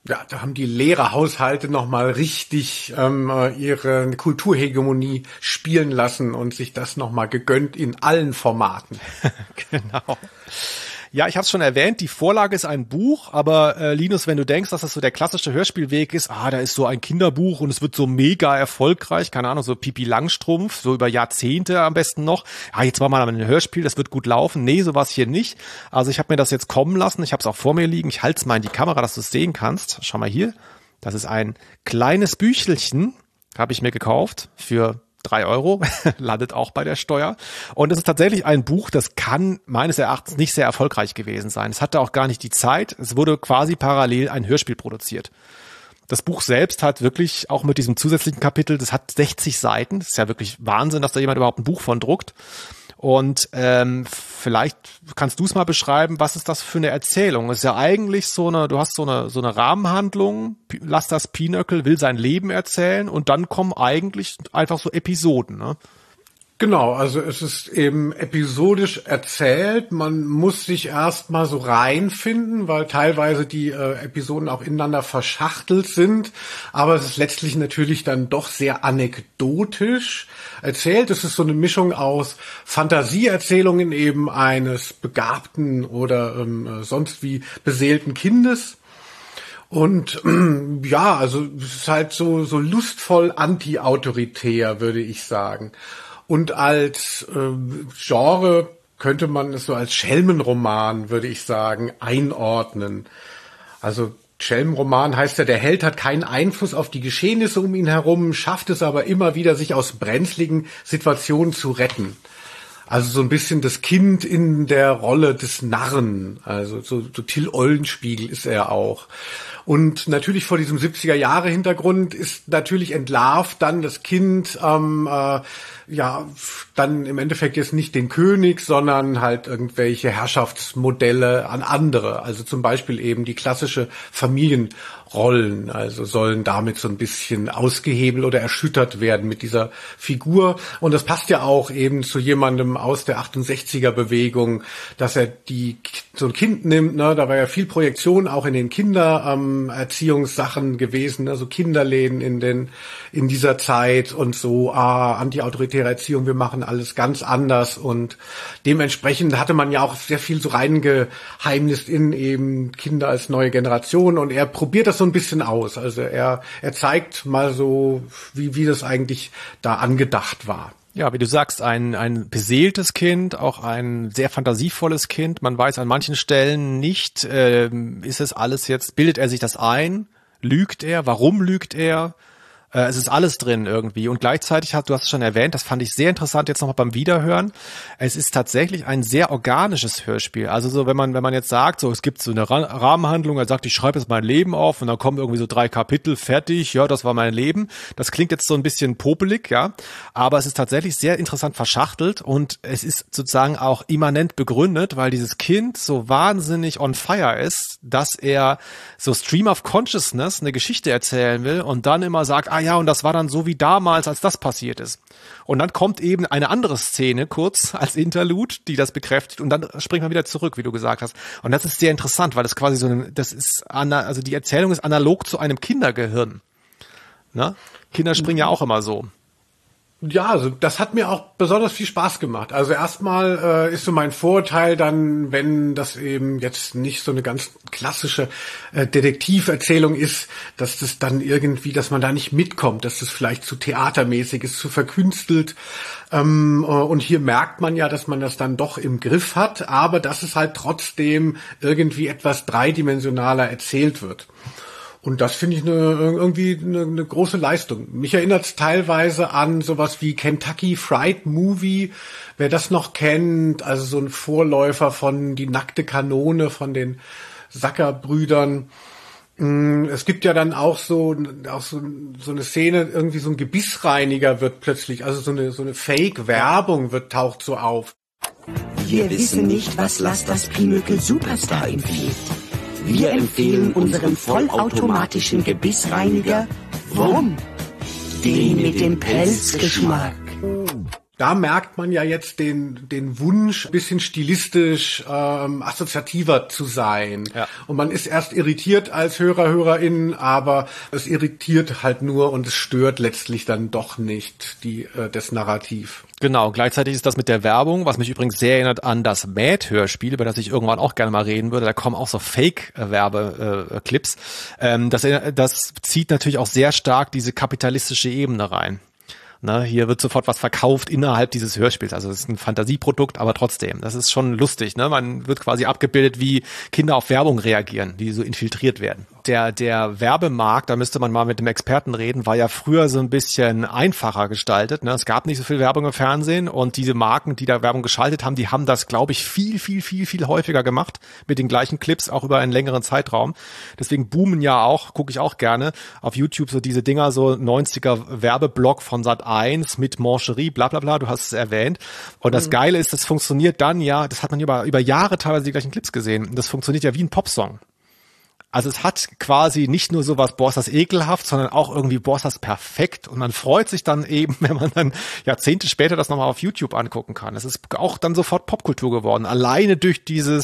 Ja, da haben die Lehrerhaushalte nochmal richtig ihre Kulturhegemonie spielen lassen und sich das nochmal gegönnt in allen Formaten. Genau. Ja, ich habe es schon erwähnt, die Vorlage ist ein Buch, aber Linus, wenn du denkst, dass das so der klassische Hörspielweg ist, da ist so ein Kinderbuch und es wird so mega erfolgreich, keine Ahnung, so Pipi Langstrumpf, so über Jahrzehnte am besten noch. Jetzt machen wir mal ein Hörspiel, das wird gut laufen. Nee, so war's hier nicht. Also ich habe mir das jetzt kommen lassen, ich habe es auch vor mir liegen, ich halte es mal in die Kamera, dass du es sehen kannst. Schau mal hier, das ist ein kleines Büchelchen, habe ich mir gekauft für 3 €, landet auch bei der Steuer. Und es ist tatsächlich ein Buch, das kann meines Erachtens nicht sehr erfolgreich gewesen sein. Es hatte auch gar nicht die Zeit. Es wurde quasi parallel ein Hörspiel produziert. Das Buch selbst hat wirklich, auch mit diesem zusätzlichen Kapitel, das hat 60 Seiten. Das ist ja wirklich Wahnsinn, dass da jemand überhaupt ein Buch von druckt. Und vielleicht kannst du es mal beschreiben, was ist das für eine Erzählung? Es ist ja eigentlich du hast so eine Rahmenhandlung, Lass das Pinöckel will sein Leben erzählen und dann kommen eigentlich einfach so Episoden, ne? Genau, also es ist eben episodisch erzählt. Man muss sich erst mal so reinfinden, weil teilweise die Episoden auch ineinander verschachtelt sind. Aber es ist letztlich natürlich dann doch sehr anekdotisch erzählt. Es ist so eine Mischung aus Fantasieerzählungen eben eines begabten oder sonst wie beseelten Kindes. Und also es ist halt so lustvoll anti-autoritär, würde ich sagen. Und als Genre könnte man es so als Schelmenroman, würde ich sagen, einordnen. Also Schelmenroman heißt ja, der Held hat keinen Einfluss auf die Geschehnisse um ihn herum, schafft es aber immer wieder, sich aus brenzligen Situationen zu retten. Also so ein bisschen das Kind in der Rolle des Narren. Also so Till Eulenspiegel ist er auch. Und natürlich vor diesem 70er-Jahre-Hintergrund ist natürlich entlarvt dann das Kind, dann im Endeffekt jetzt nicht den König, sondern halt irgendwelche Herrschaftsmodelle an andere. Also zum Beispiel eben die klassische Familienrollen, also sollen damit so ein bisschen ausgehebelt oder erschüttert werden mit dieser Figur. Und das passt ja auch eben zu jemandem aus der 68er-Bewegung, dass er so ein Kind nimmt, ne? Da war ja viel Projektion auch in den Erziehungssachen gewesen, ne? So Kinderläden in dieser Zeit und so, anti-autoritäre Erziehung, wir machen alles ganz anders und dementsprechend hatte man ja auch sehr viel so reingeheimnist in eben Kinder als neue Generation und er probiert das so ein bisschen aus, also er zeigt mal so, wie das eigentlich da angedacht war. Ja, wie du sagst, ein beseeltes Kind, auch ein sehr fantasievolles Kind. Man weiß an manchen Stellen nicht, ist es alles jetzt, bildet er sich das ein? Lügt er? Warum lügt er? Es ist alles drin irgendwie und gleichzeitig du hast es schon erwähnt, das fand ich sehr interessant jetzt nochmal beim Wiederhören. Es ist tatsächlich ein sehr organisches Hörspiel. Also so, wenn man jetzt sagt, so es gibt so eine Rahmenhandlung, er sagt, ich schreibe jetzt mein Leben auf und dann kommen irgendwie so 3 Kapitel, fertig, ja, das war mein Leben. Das klingt jetzt so ein bisschen popelig, ja, aber es ist tatsächlich sehr interessant verschachtelt und es ist sozusagen auch immanent begründet, weil dieses Kind so wahnsinnig on fire ist, dass er so Stream of Consciousness eine Geschichte erzählen will und dann immer sagt, und das war dann so wie damals, als das passiert ist. Und dann kommt eben eine andere Szene kurz als Interlude, die das bekräftigt und dann springt man wieder zurück, wie du gesagt hast. Und das ist sehr interessant, weil das quasi also die Erzählung ist analog zu einem Kindergehirn. Ne? Kinder springen ja auch immer so. Ja, also das hat mir auch besonders viel Spaß gemacht. Also erstmal ist so mein Vorurteil dann, wenn das eben jetzt nicht so eine ganz klassische Detektiverzählung ist, dass das dann irgendwie, dass man da nicht mitkommt, dass das vielleicht zu theatermäßig ist, zu verkünstelt. Und hier merkt man ja, dass man das dann doch im Griff hat, aber dass es halt trotzdem irgendwie etwas dreidimensionaler erzählt wird. Und das finde ich irgendwie eine große Leistung. Mich erinnert es teilweise an sowas wie Kentucky Fried Movie, wer das noch kennt, also so ein Vorläufer von Die nackte Kanone von den Sacker-Brüdern. Es gibt ja dann auch so eine Szene, irgendwie so ein Gebissreiniger wird plötzlich, also so eine Fake-Werbung taucht so auf. Wir wissen nicht, was Lass das Pinöckel Superstar empfiehlt. Wir empfehlen unseren vollautomatischen Gebissreiniger Wurm. Den mit dem Pelzgeschmack. Da merkt man ja jetzt den Wunsch, ein bisschen stilistisch assoziativer zu sein. Ja. Und man ist erst irritiert als Hörerin, aber es irritiert halt nur und es stört letztlich dann doch nicht das Narrativ. Genau, gleichzeitig ist das mit der Werbung, was mich übrigens sehr erinnert an das Mad-Hörspiel, über das ich irgendwann auch gerne mal reden würde. Da kommen auch so Fake-Werbeclips. Das zieht natürlich auch sehr stark diese kapitalistische Ebene rein. Ne, hier wird sofort was verkauft innerhalb dieses Hörspiels. Also es ist ein Fantasieprodukt, aber trotzdem, das ist schon lustig. Ne? Man wird quasi abgebildet, wie Kinder auf Werbung reagieren, die so infiltriert werden. Der Werbemarkt, da müsste man mal mit dem Experten reden, war ja früher so ein bisschen einfacher gestaltet. Ne? Es gab nicht so viel Werbung im Fernsehen und diese Marken, die da Werbung geschaltet haben, die haben das, glaube ich, viel häufiger gemacht mit den gleichen Clips, auch über einen längeren Zeitraum. Deswegen boomen ja auch, gucke ich auch gerne auf YouTube so diese Dinger, so 90er Werbeblock von Sat.1 mit Mancherie, bla bla bla, du hast es erwähnt. Und das Geile ist, das funktioniert dann ja, das hat man über Jahre teilweise die gleichen Clips gesehen. Das funktioniert ja wie ein Popsong. Also es hat quasi nicht nur sowas, boah, ist das ekelhaft, sondern auch irgendwie, boah, ist das perfekt. Und man freut sich dann eben, wenn man dann Jahrzehnte später das nochmal auf YouTube angucken kann. Es ist auch dann sofort Popkultur geworden, alleine durch diese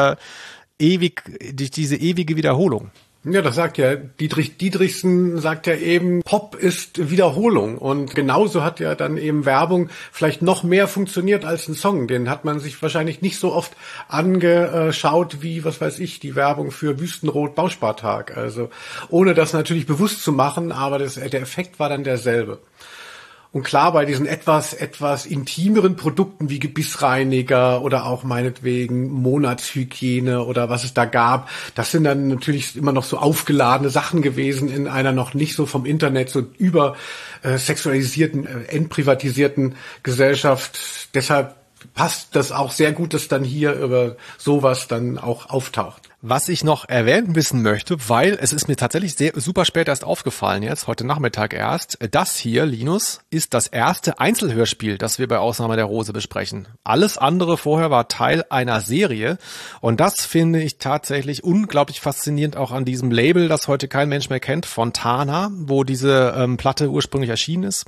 ewige Wiederholung. Ja, das sagt ja Dietrich Dietrichsen, sagt ja eben, Pop ist Wiederholung. Und genauso hat ja dann eben Werbung vielleicht noch mehr funktioniert als ein Song. Den hat man sich wahrscheinlich nicht so oft angeschaut wie, was weiß ich, die Werbung für Wüstenrot Bauspartag. Also ohne das natürlich bewusst zu machen, aber der Effekt war dann derselbe. Und klar, bei diesen etwas intimeren Produkten wie Gebissreiniger oder auch meinetwegen Monatshygiene oder was es da gab, das sind dann natürlich immer noch so aufgeladene Sachen gewesen in einer noch nicht so vom Internet so sexualisierten, entprivatisierten Gesellschaft. Deshalb passt das auch sehr gut, dass dann hier über sowas dann auch auftaucht. Was ich noch erwähnen wissen möchte, weil es ist mir tatsächlich super spät erst aufgefallen jetzt, heute Nachmittag erst, das hier, Linus, ist das erste Einzelhörspiel, das wir bei Ausnahme der Rose besprechen. Alles andere vorher war Teil einer Serie und das finde ich tatsächlich unglaublich faszinierend auch an diesem Label, das heute kein Mensch mehr kennt, Fontana, wo diese Platte ursprünglich erschienen ist.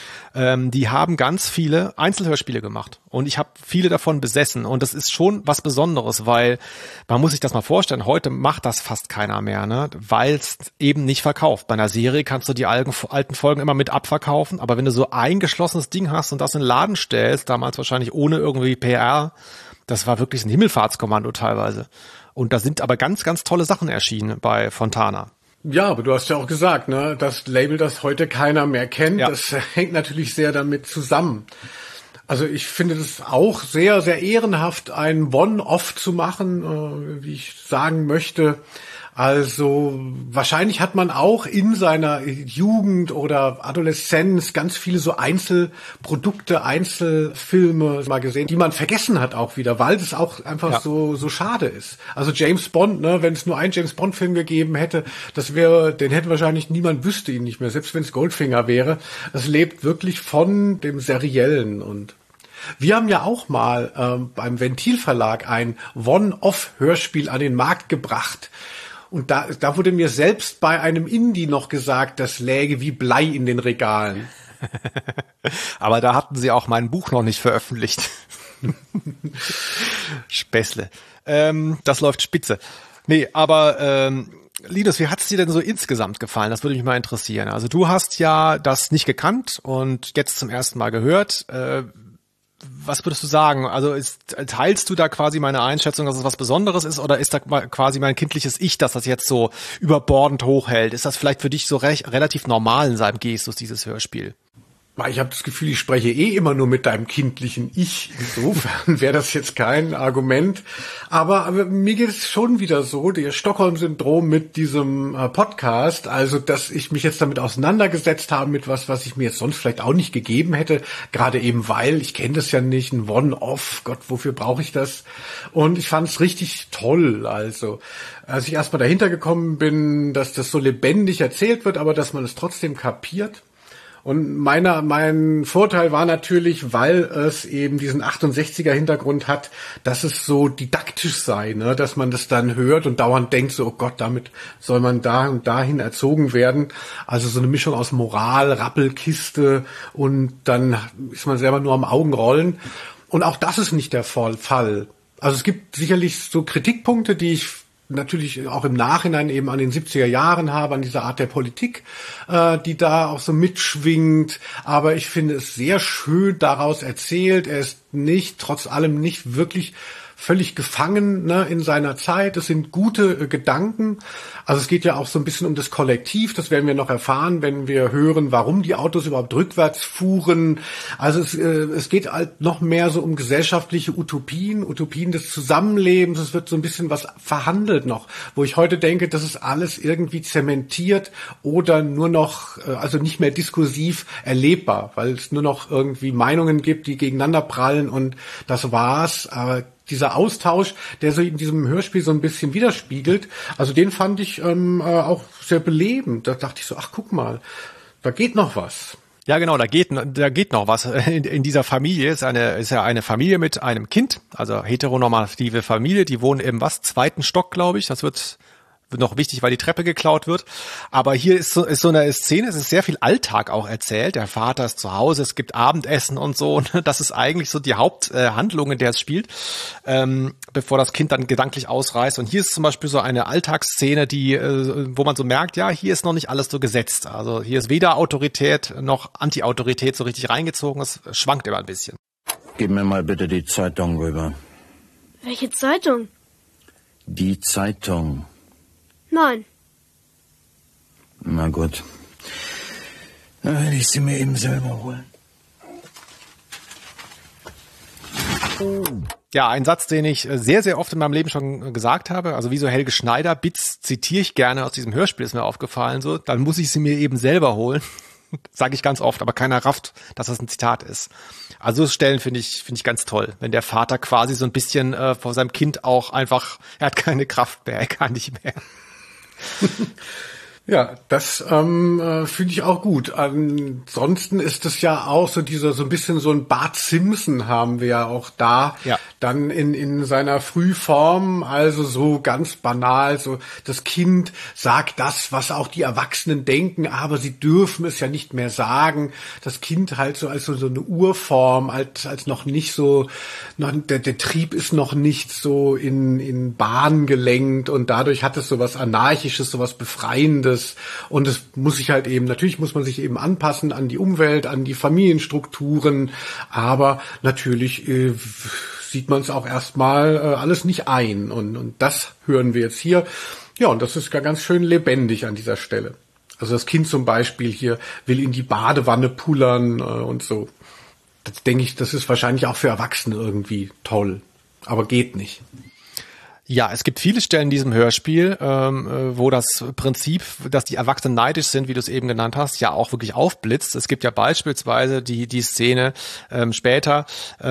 Die haben ganz viele Einzelhörspiele gemacht und ich habe viele davon besessen und das ist schon was Besonderes, weil man muss sich das mal vorstellen, heute macht das fast keiner mehr, ne? Weil es eben nicht verkauft. Bei einer Serie kannst du die alten Folgen immer mit abverkaufen, aber wenn du so ein geschlossenes Ding hast und das in den Laden stellst, damals wahrscheinlich ohne irgendwie PR, das war wirklich ein Himmelfahrtskommando teilweise. Und da sind aber ganz, ganz tolle Sachen erschienen bei Fontana. Ja, aber du hast ja auch gesagt, ne, das Label, das heute keiner mehr kennt, das hängt natürlich sehr damit zusammen. Also ich finde das auch sehr, sehr ehrenhaft, ein One-Off zu machen, wie ich sagen möchte. Also wahrscheinlich hat man auch in seiner Jugend oder Adoleszenz ganz viele so Einzelprodukte, Einzelfilme mal gesehen, die man vergessen hat auch wieder, weil es auch einfach so schade ist. Also James Bond, ne, wenn es nur einen James Bond Film gegeben hätte, den hätte wahrscheinlich wüsste ihn nicht mehr, selbst wenn es Goldfinger wäre. Das lebt wirklich von dem Seriellen. Und wir haben ja auch mal beim Ventilverlag ein One-Off-Hörspiel an den Markt gebracht. Und da wurde mir selbst bei einem Indie noch gesagt, das läge wie Blei in den Regalen. Aber da hatten sie auch mein Buch noch nicht veröffentlicht. Späßle. Das läuft spitze. Nee, aber Linus, wie hat es dir denn so insgesamt gefallen? Das würde mich mal interessieren. Also du hast ja das nicht gekannt und jetzt zum ersten Mal gehört. Was würdest du sagen? Also teilst du da quasi meine Einschätzung, dass es was Besonderes ist, oder ist da quasi mein kindliches Ich, das jetzt so überbordend hochhält? Ist das vielleicht für dich so relativ normal in seinem Gestus, dieses Hörspiel? Ich habe das Gefühl, ich spreche immer nur mit deinem kindlichen Ich. Insofern wäre das jetzt kein Argument. Aber mir geht es schon wieder so, der Stockholm-Syndrom mit diesem Podcast, also dass ich mich jetzt damit auseinandergesetzt habe mit was ich mir jetzt sonst vielleicht auch nicht gegeben hätte, gerade eben weil, ich kenne das ja nicht, ein One-Off, Gott, wofür brauche ich das? Und ich fand es richtig toll, also als ich erstmal dahinter gekommen bin, dass das so lebendig erzählt wird, aber dass man es trotzdem kapiert. Und mein Vorteil war natürlich, weil es eben diesen 68er Hintergrund hat, dass es so didaktisch sei, ne? Dass man das dann hört und dauernd denkt so, oh Gott, damit soll man da und dahin erzogen werden. Also so eine Mischung aus Moral, Rappelkiste und dann ist man selber nur am Augenrollen. Und auch das ist nicht der Fall. Also es gibt sicherlich so Kritikpunkte, die ich natürlich auch im Nachhinein eben an den 70er Jahren habe, an dieser Art der Politik, die da auch so mitschwingt. Aber ich finde es sehr schön daraus erzählt. Er ist trotz allem nicht wirklich völlig gefangen, ne, in seiner Zeit. Es sind gute Gedanken. Also es geht ja auch so ein bisschen um das Kollektiv. Das werden wir noch erfahren, wenn wir hören, warum die Autos überhaupt rückwärts fuhren. Also es geht halt noch mehr so um gesellschaftliche Utopien des Zusammenlebens. Es wird so ein bisschen was verhandelt noch, wo ich heute denke, das ist alles irgendwie zementiert oder nur noch, also nicht mehr diskursiv erlebbar, weil es nur noch irgendwie Meinungen gibt, die gegeneinander prallen und das war's. Aber dieser Austausch, der so in diesem Hörspiel so ein bisschen widerspiegelt, also den fand ich auch sehr belebend. Da dachte ich so, ach guck mal, da geht noch was. Ja, genau, da geht noch was. In dieser Familie ist ja eine Familie mit einem Kind, also heteronormative Familie, die wohnen im zweiten Stock, glaube ich. Das wird noch wichtig, weil die Treppe geklaut wird. Aber hier ist so eine Szene, es ist sehr viel Alltag auch erzählt. Der Vater ist zu Hause, es gibt Abendessen und so. Und das ist eigentlich so die Haupthandlung, in der es spielt, bevor das Kind dann gedanklich ausreißt. Und hier ist zum Beispiel so eine Alltagsszene, wo man so merkt, ja, hier ist noch nicht alles so gesetzt. Also hier ist weder Autorität noch Anti-Autorität so richtig reingezogen. Es schwankt immer ein bisschen. Gib mir mal bitte die Zeitung rüber. Welche Zeitung? Die Zeitung. Nein. Na gut. Dann will ich sie mir eben selber holen. Ja, ein Satz, den ich sehr, sehr oft in meinem Leben schon gesagt habe, also wie so Helge Schneider, Bits zitiere ich gerne aus diesem Hörspiel, ist mir aufgefallen, so, dann muss ich sie mir eben selber holen. Sage ich ganz oft, aber keiner rafft, dass das ein Zitat ist. Also Stellen finde ich ganz toll, wenn der Vater quasi so ein bisschen vor seinem Kind auch einfach, er hat keine Kraft mehr, er kann nicht mehr. Ja, das finde ich auch gut. Ansonsten ist es ja auch so so ein bisschen so ein Bart Simpson haben wir ja auch da. Ja. Dann in seiner Frühform, also so ganz banal, so das Kind sagt das, was auch die Erwachsenen denken, aber sie dürfen es ja nicht mehr sagen. Das Kind halt so als so eine Urform, als noch nicht so, der Trieb ist noch nicht so in Bahn gelenkt und dadurch hat es so was Anarchisches, so was Befreiendes. Und es muss sich halt eben, natürlich muss man sich eben anpassen an die Umwelt, an die Familienstrukturen, aber natürlich sieht man es auch erstmal alles nicht ein. Und das hören wir jetzt hier. Ja, und das ist ganz schön lebendig an dieser Stelle. Also das Kind zum Beispiel hier will in die Badewanne pullern und so. Das denke ich, das ist wahrscheinlich auch für Erwachsene irgendwie toll, aber geht nicht. Ja, es gibt viele Stellen in diesem Hörspiel, wo das Prinzip, dass die Erwachsenen neidisch sind, wie du es eben genannt hast, ja auch wirklich aufblitzt. Es gibt ja beispielsweise die Szene später,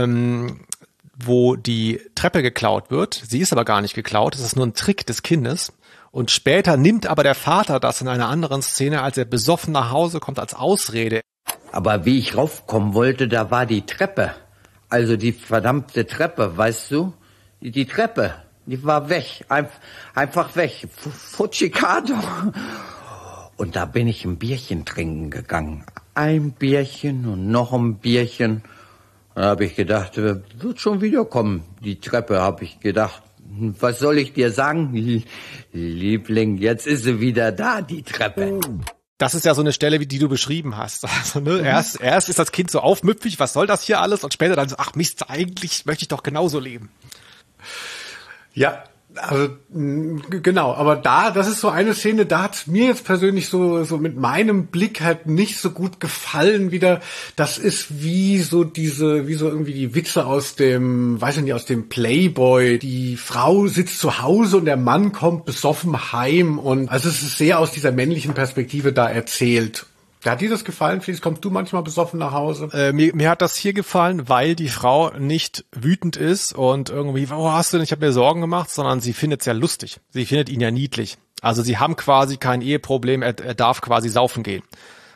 wo die Treppe geklaut wird. Sie ist aber gar nicht geklaut, es ist nur ein Trick des Kindes. Und später nimmt aber der Vater das in einer anderen Szene, als er besoffen nach Hause kommt, als Ausrede. Aber wie ich raufkommen wollte, da war die Treppe. Also die verdammte Treppe, weißt du? Die Treppe. Die war weg, einfach weg. Fujikado. Und da bin ich ein Bierchen trinken gegangen. Ein Bierchen und noch ein Bierchen. Da habe ich gedacht, wird schon wiederkommen. Die Treppe, habe ich gedacht. Was soll ich dir sagen? Liebling, jetzt ist sie wieder da, die Treppe. Das ist ja so eine Stelle, wie die du beschrieben hast. Also, ne, erst ist das Kind so aufmüpfig, was soll das hier alles? Und später dann so, ach Mist, eigentlich möchte ich doch genauso leben. Ja, also genau, aber das ist so eine Szene, da hat mir jetzt persönlich so mit meinem Blick halt nicht so gut gefallen wieder. Das ist wie so irgendwie die Witze aus dem Playboy. Die Frau sitzt zu Hause und der Mann kommt besoffen heim und also es ist sehr aus dieser männlichen Perspektive da erzählt. Hat dir das gefallen, Felix? Kommst du manchmal besoffen nach Hause? Mir hat das hier gefallen, weil die Frau nicht wütend ist und irgendwie, wo hast du denn, ich habe mir Sorgen gemacht, sondern sie findet es ja lustig. Sie findet ihn ja niedlich. Also sie haben quasi kein Eheproblem, er darf quasi saufen gehen.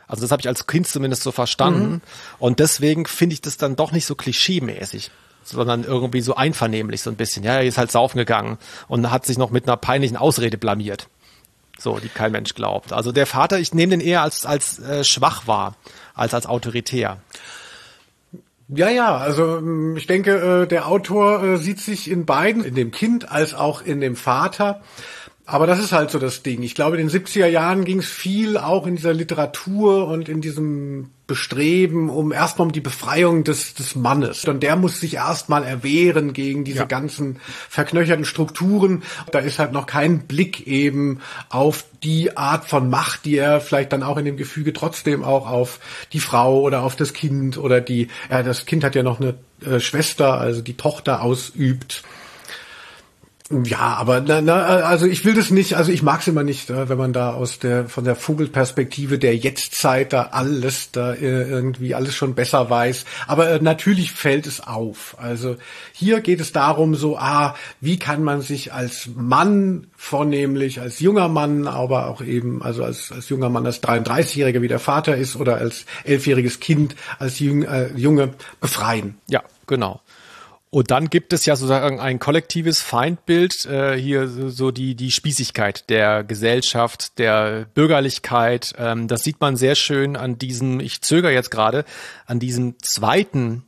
Also das habe ich als Kind zumindest so verstanden. Und deswegen finde ich das dann doch nicht so klischeemäßig, sondern irgendwie so einvernehmlich so ein bisschen. Ja, er ist halt saufen gegangen und hat sich noch mit einer peinlichen Ausrede blamiert. So, die kein Mensch glaubt. Also der Vater, ich nehme den eher als schwach wahr, als autoritär. Ja, also ich denke, der Autor sieht sich in beiden, in dem Kind als auch in dem Vater. Aber das ist halt so das Ding. Ich glaube, in den 70er Jahren ging es viel auch in dieser Literatur und in diesem Bestreben erstmal um die Befreiung des Mannes. Und der muss sich erstmal erwehren gegen diese ganzen verknöcherten Strukturen. Da ist halt noch kein Blick eben auf die Art von Macht, die er vielleicht dann auch in dem Gefüge trotzdem auch auf die Frau oder auf das Kind oder das Kind hat ja noch eine Schwester, also die Tochter ausübt. Ja, aber also ich will das nicht, also ich mag es immer nicht, wenn man da von der Vogelperspektive der Jetztzeit irgendwie alles schon besser weiß. Aber natürlich fällt es auf. Also hier geht es darum wie kann man sich als Mann, vornehmlich als junger Mann, aber auch eben, also als junger Mann, als 33-Jähriger wie der Vater ist oder als 11-jähriges Kind, als Junge befreien. Ja, genau. Und dann gibt es ja sozusagen ein kollektives Feindbild, hier so die Spießigkeit der Gesellschaft, der Bürgerlichkeit. Das sieht man sehr schön an diesem, ich zögere jetzt gerade, an diesem zweiten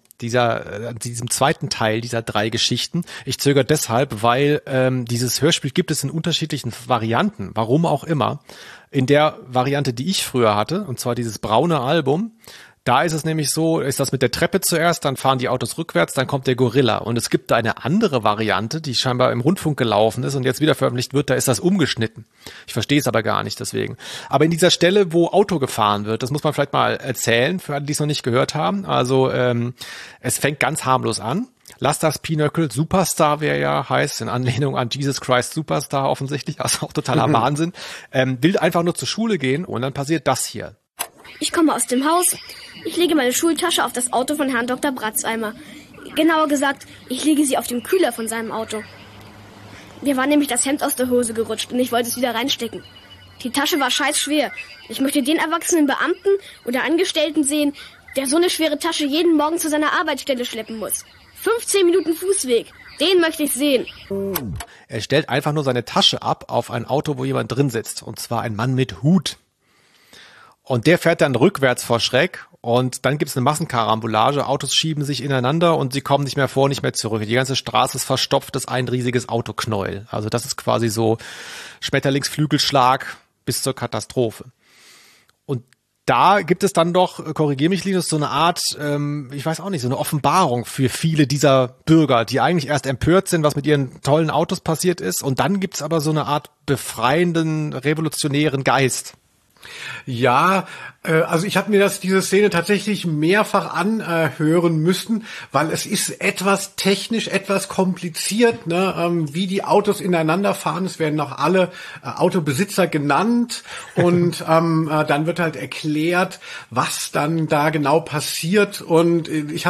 Teil dieser 3 Geschichten. Ich zögere deshalb, weil dieses Hörspiel gibt es in unterschiedlichen Varianten, warum auch immer. In der Variante, die ich früher hatte, und zwar dieses braune Album, da ist es nämlich so, ist das mit der Treppe zuerst, dann fahren die Autos rückwärts, dann kommt der Gorilla. Und es gibt da eine andere Variante, die scheinbar im Rundfunk gelaufen ist und jetzt wieder veröffentlicht wird, da ist das umgeschnitten. Ich verstehe es aber gar nicht deswegen. Aber in dieser Stelle, wo Auto gefahren wird, das muss man vielleicht mal erzählen, für alle, die es noch nicht gehört haben. Also es fängt ganz harmlos an. Lass das Pinöckel Superstar, wer ja heißt, in Anlehnung an Jesus Christ Superstar offensichtlich, also auch totaler Wahnsinn, will einfach nur zur Schule gehen und dann passiert das hier. Ich komme aus dem Haus. Ich lege meine Schultasche auf das Auto von Herrn Dr. Bratzeimer. Genauer gesagt, ich lege sie auf den Kühler von seinem Auto. Mir war nämlich das Hemd aus der Hose gerutscht und ich wollte es wieder reinstecken. Die Tasche war scheißschwer. Ich möchte den erwachsenen Beamten oder Angestellten sehen, der so eine schwere Tasche jeden Morgen zu seiner Arbeitsstelle schleppen muss. 15 Minuten Fußweg. Den möchte ich sehen. Er stellt einfach nur seine Tasche ab auf ein Auto, wo jemand drin sitzt. Und zwar ein Mann mit Hut. Und der fährt dann rückwärts vor Schreck und dann gibt's eine Massenkarambolage, Autos schieben sich ineinander und sie kommen nicht mehr vor, nicht mehr zurück. Die ganze Straße ist verstopft, ist ein riesiges Autoknäuel. Also das ist quasi so Schmetterlingsflügelschlag bis zur Katastrophe. Und da gibt es dann doch, korrigier mich Linus, so eine Art, ich weiß auch nicht, so eine Offenbarung für viele dieser Bürger, die eigentlich erst empört sind, was mit ihren tollen Autos passiert ist. Und dann gibt's aber so eine Art befreienden, revolutionären Geist. Ja, also ich habe mir diese Szene tatsächlich mehrfach anhören müssen, weil es ist etwas technisch, etwas kompliziert, ne, wie die Autos ineinander fahren. Es werden auch alle Autobesitzer genannt und dann wird halt erklärt, was dann da genau passiert. Und ich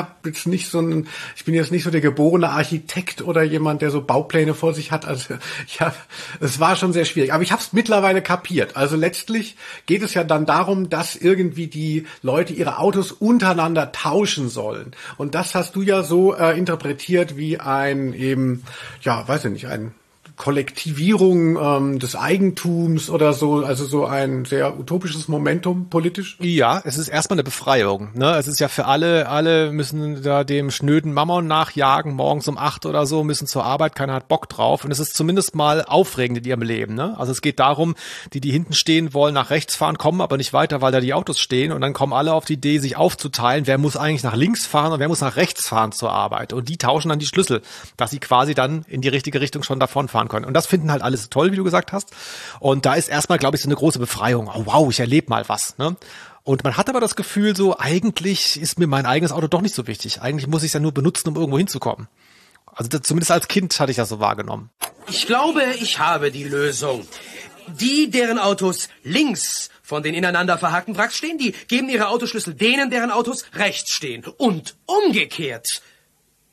bin jetzt nicht so der geborene Architekt oder jemand, der so Baupläne vor sich hat. Also es war schon sehr schwierig. Aber ich habe es mittlerweile kapiert. Also letztlich geht es ja dann darum, dass irgendwie die Leute ihre Autos untereinander tauschen sollen. Und das hast du ja so interpretiert wie ein Kollektivierung des Eigentums oder so, also so ein sehr utopisches Momentum politisch? Ja, es ist erstmal eine Befreiung. Ne? Es ist ja für alle müssen da dem schnöden Mammon nachjagen, morgens um 8 oder so, müssen zur Arbeit, keiner hat Bock drauf. Und es ist zumindest mal aufregend in ihrem Leben. Ne? Also es geht darum, die hinten stehen wollen, nach rechts fahren, kommen aber nicht weiter, weil da die Autos stehen. Und dann kommen alle auf die Idee, sich aufzuteilen, wer muss eigentlich nach links fahren und wer muss nach rechts fahren zur Arbeit. Und die tauschen dann die Schlüssel, dass sie quasi dann in die richtige Richtung schon davonfahren können. Und das finden halt alles toll, wie du gesagt hast. Und da ist erstmal, glaube ich, so eine große Befreiung. Oh wow, ich erlebe mal was. Ne? Und man hat aber das Gefühl so, eigentlich ist mir mein eigenes Auto doch nicht so wichtig. Eigentlich muss ich es ja nur benutzen, um irgendwo hinzukommen. Also zumindest als Kind hatte ich das so wahrgenommen. Ich glaube, ich habe die Lösung. Die, deren Autos links von den ineinander verhakten Wracks stehen, die geben ihre Autoschlüssel denen, deren Autos rechts stehen. Und umgekehrt.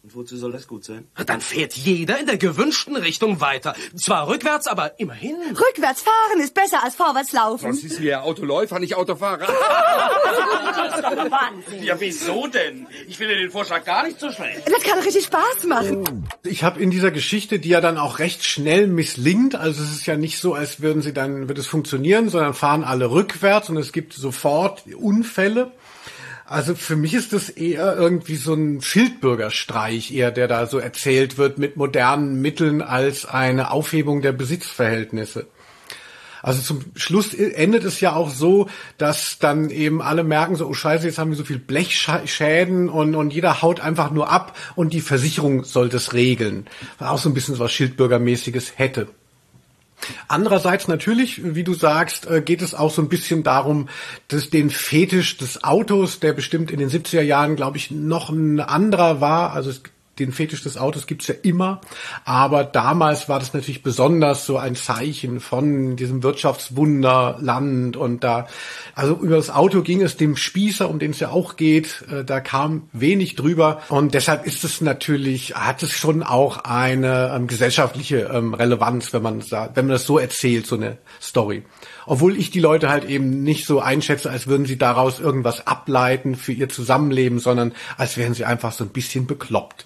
Und wozu soll das gut sein? Dann fährt jeder in der gewünschten Richtung weiter. Zwar rückwärts, aber immerhin. Rückwärts fahren ist besser als vorwärts laufen. Das ist mir Autoläufer, nicht Autofahrer. Das ist doch Wahnsinn. Ja, wieso denn? Ich finde den Vorschlag gar nicht so schlecht. Das kann doch richtig Spaß machen. Ich habe in dieser Geschichte, die ja dann auch recht schnell misslingt, also es ist ja nicht so, als würde es funktionieren, sondern fahren alle rückwärts und es gibt sofort Unfälle. Also für mich ist das eher irgendwie so ein Schildbürgerstreich, eher der da so erzählt wird mit modernen Mitteln als eine Aufhebung der Besitzverhältnisse. Also zum Schluss endet es ja auch so, dass dann eben alle merken so, oh Scheiße, jetzt haben wir so viel Blechschäden und jeder haut einfach nur ab und die Versicherung soll das regeln. Was auch so ein bisschen so was Schildbürgermäßiges hätte. Andererseits natürlich, wie du sagst, geht es auch so ein bisschen darum, dass den Fetisch des Autos, der bestimmt in den 70er Jahren, glaube ich, noch ein anderer war, also den Fetisch des Autos gibt's ja immer, aber damals war das natürlich besonders so ein Zeichen von diesem Wirtschaftswunderland und da, also über das Auto ging es dem Spießer, um den es ja auch geht, da kam wenig drüber und deshalb ist es natürlich, hat es schon auch eine gesellschaftliche Relevanz, wenn man das so erzählt, so eine Story. Obwohl ich die Leute halt eben nicht so einschätze, als würden sie daraus irgendwas ableiten für ihr Zusammenleben, sondern als wären sie einfach so ein bisschen bekloppt.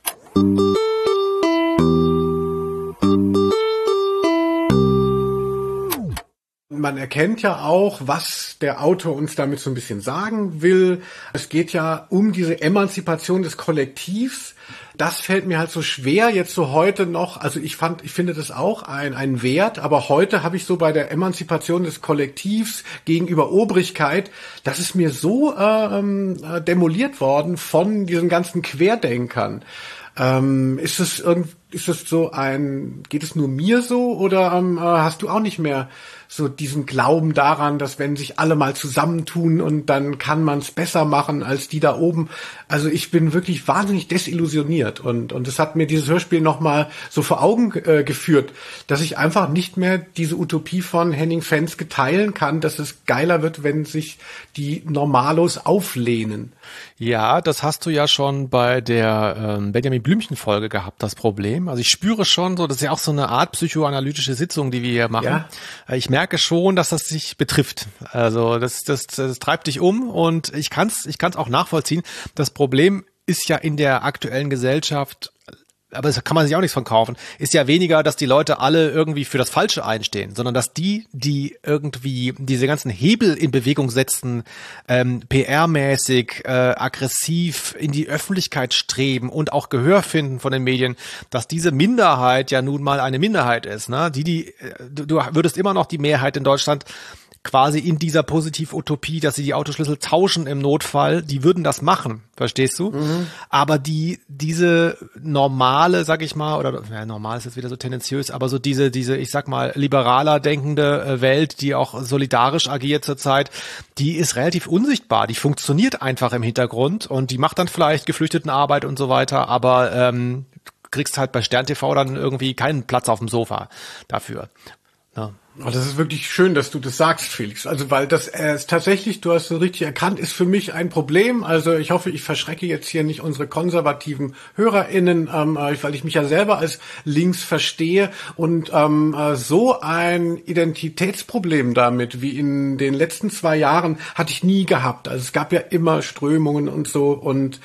Man erkennt ja auch, was der Autor uns damit so ein bisschen sagen will. Es geht ja um diese Emanzipation des Kollektivs. Das fällt mir halt so schwer jetzt so heute noch. Also ich finde das auch ein Wert, aber heute habe ich so bei der Emanzipation des Kollektivs gegenüber Obrigkeit, das ist mir so demoliert worden von diesen ganzen Querdenkern. Ist es so geht es nur mir so oder hast du auch nicht mehr so diesen Glauben daran, dass wenn sich alle mal zusammentun und dann kann man es besser machen als die da oben? Also ich bin wirklich wahnsinnig desillusioniert und es hat mir dieses Hörspiel nochmal so vor Augen geführt, dass ich einfach nicht mehr diese Utopie von Henning Fenske teilen kann, dass es geiler wird, wenn sich die Normalos auflehnen. Ja, das hast du ja schon bei der Benjamin Blümchen-Folge gehabt, das Problem. Also ich spüre schon so, das ist ja auch so eine Art psychoanalytische Sitzung, die wir hier machen. Ja. Ich merke schon, dass das sich betrifft. Also das treibt dich um und ich kann's auch nachvollziehen. Das Problem ist ja in der aktuellen Gesellschaft, aber das kann man sich auch nichts von kaufen, ist ja weniger, dass die Leute alle irgendwie für das Falsche einstehen, sondern dass die irgendwie diese ganzen Hebel in Bewegung setzen, PR-mäßig, aggressiv in die Öffentlichkeit streben und auch Gehör finden von den Medien, dass diese Minderheit ja nun mal eine Minderheit ist, ne? Du würdest immer noch die Mehrheit in Deutschland quasi in dieser Positiv-Utopie, dass sie die Autoschlüssel tauschen im Notfall, die würden das machen, verstehst du? Mhm. Aber diese normale, sag ich mal, oder ja, normal ist jetzt wieder so tendenziös, aber so diese, ich sag mal, liberaler denkende Welt, die auch solidarisch agiert zurzeit, die ist relativ unsichtbar, die funktioniert einfach im Hintergrund und die macht dann vielleicht Geflüchtetenarbeit und so weiter, aber du kriegst halt bei Stern TV dann irgendwie keinen Platz auf dem Sofa dafür. Ja. Oh, das ist wirklich schön, dass du das sagst, Felix. Also, weil das tatsächlich, du hast es richtig erkannt, ist für mich ein Problem. Also, ich hoffe, ich verschrecke jetzt hier nicht unsere konservativen HörerInnen, weil ich mich ja selber als links verstehe und so ein Identitätsproblem damit wie in den letzten 2 Jahren hatte ich nie gehabt. Also, es gab ja immer Strömungen und so und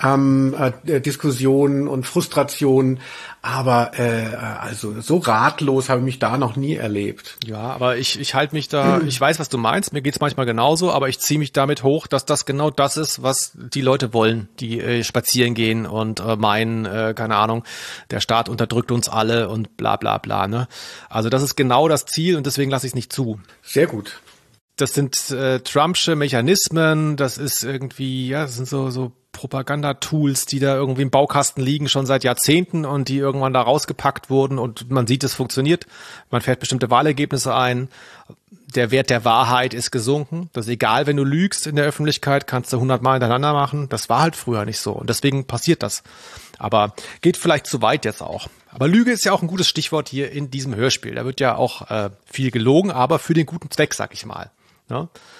Diskussionen und Frustrationen. Aber also so ratlos habe ich mich da noch nie erlebt. Ja, aber ich halte mich da, ich weiß, was du meinst, mir geht's manchmal genauso, aber ich ziehe mich damit hoch, dass das genau das ist, was die Leute wollen, die spazieren gehen und meinen, keine Ahnung, der Staat unterdrückt uns alle und bla bla bla. Ne? Also das ist genau das Ziel und deswegen lasse ich es nicht zu. Sehr gut. Das sind Trumpsche Mechanismen, das ist irgendwie, ja, das sind so Propaganda-Tools, die da irgendwie im Baukasten liegen, schon seit Jahrzehnten und die irgendwann da rausgepackt wurden und man sieht, es funktioniert. Man fährt bestimmte Wahlergebnisse ein. Der Wert der Wahrheit ist gesunken. Das ist egal, wenn du lügst in der Öffentlichkeit, kannst du 100 Mal hintereinander machen. Das war halt früher nicht so und deswegen passiert das. Aber geht vielleicht zu weit jetzt auch. Aber Lüge ist ja auch ein gutes Stichwort hier in diesem Hörspiel. Da wird ja auch viel gelogen, aber für den guten Zweck, sag ich mal. Ja?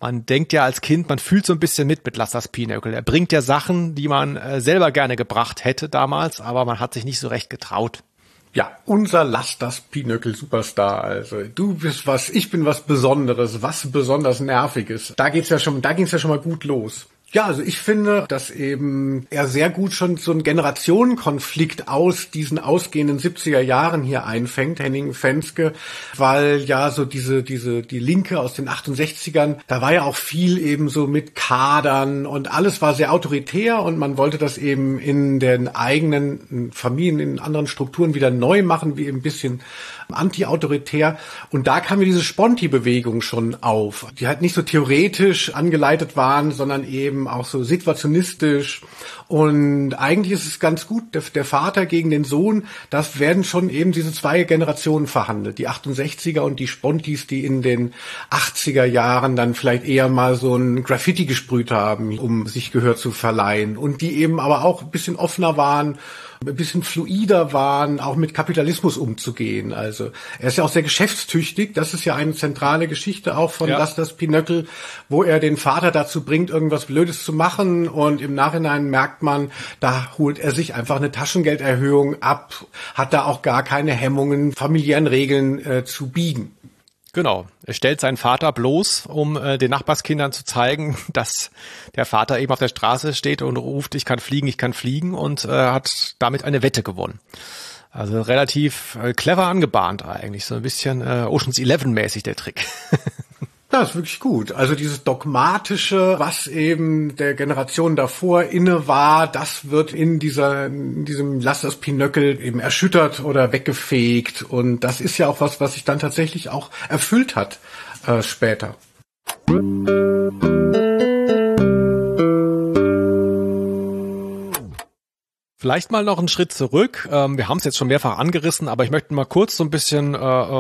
Man denkt ja als Kind, man fühlt so ein bisschen mit Lass das Pinöckel. Er bringt ja Sachen, die man selber gerne gebracht hätte damals, aber man hat sich nicht so recht getraut. Ja, unser Lass das Pinöckel Superstar. Also du bist was, ich bin was Besonderes, was besonders Nerviges. Da ging's ja schon mal gut los. Ja, also ich finde, dass eben er sehr gut schon so einen Generationenkonflikt aus diesen ausgehenden 70er Jahren hier einfängt, Henning Fenske, weil ja so die Linke aus den 68ern, da war ja auch viel eben so mit Kadern und alles war sehr autoritär und man wollte das eben in den eigenen Familien, in anderen Strukturen wieder neu machen, wie eben ein bisschen anti-autoritär. Und da kam mir diese Sponti-Bewegung schon auf, die halt nicht so theoretisch angeleitet waren, sondern eben auch so situationistisch. Und eigentlich ist es ganz gut, der Vater gegen den Sohn, das werden schon eben diese zwei Generationen verhandelt. Die 68er und die Spontis, die in den 80er Jahren dann vielleicht eher mal so ein Graffiti gesprüht haben, um sich Gehör zu verleihen. Und die eben aber auch ein bisschen offener waren, ein bisschen fluider waren, auch mit Kapitalismus umzugehen. Also er ist ja auch sehr geschäftstüchtig. Das ist ja eine zentrale Geschichte auch von Lass das Pinöckel, wo er den Vater dazu bringt, irgendwas Blödes zu machen. Und im Nachhinein merkt man, da holt er sich einfach eine Taschengelderhöhung ab, hat da auch gar keine Hemmungen, familiären Regeln zu biegen. Genau. Er stellt seinen Vater bloß, um den Nachbarskindern zu zeigen, dass der Vater eben auf der Straße steht und ruft, ich kann fliegen und hat damit eine Wette gewonnen. Also relativ clever angebahnt eigentlich. So ein bisschen Ocean's 11 mäßig der Trick. Das ist wirklich gut. Also dieses Dogmatische, was eben der Generation davor inne war, das wird in diesem Lass das Pinöckel eben erschüttert oder weggefegt. Und das ist ja auch was sich dann tatsächlich auch erfüllt hat später. Vielleicht mal noch einen Schritt zurück. Wir haben es jetzt schon mehrfach angerissen, aber ich möchte mal kurz so ein bisschen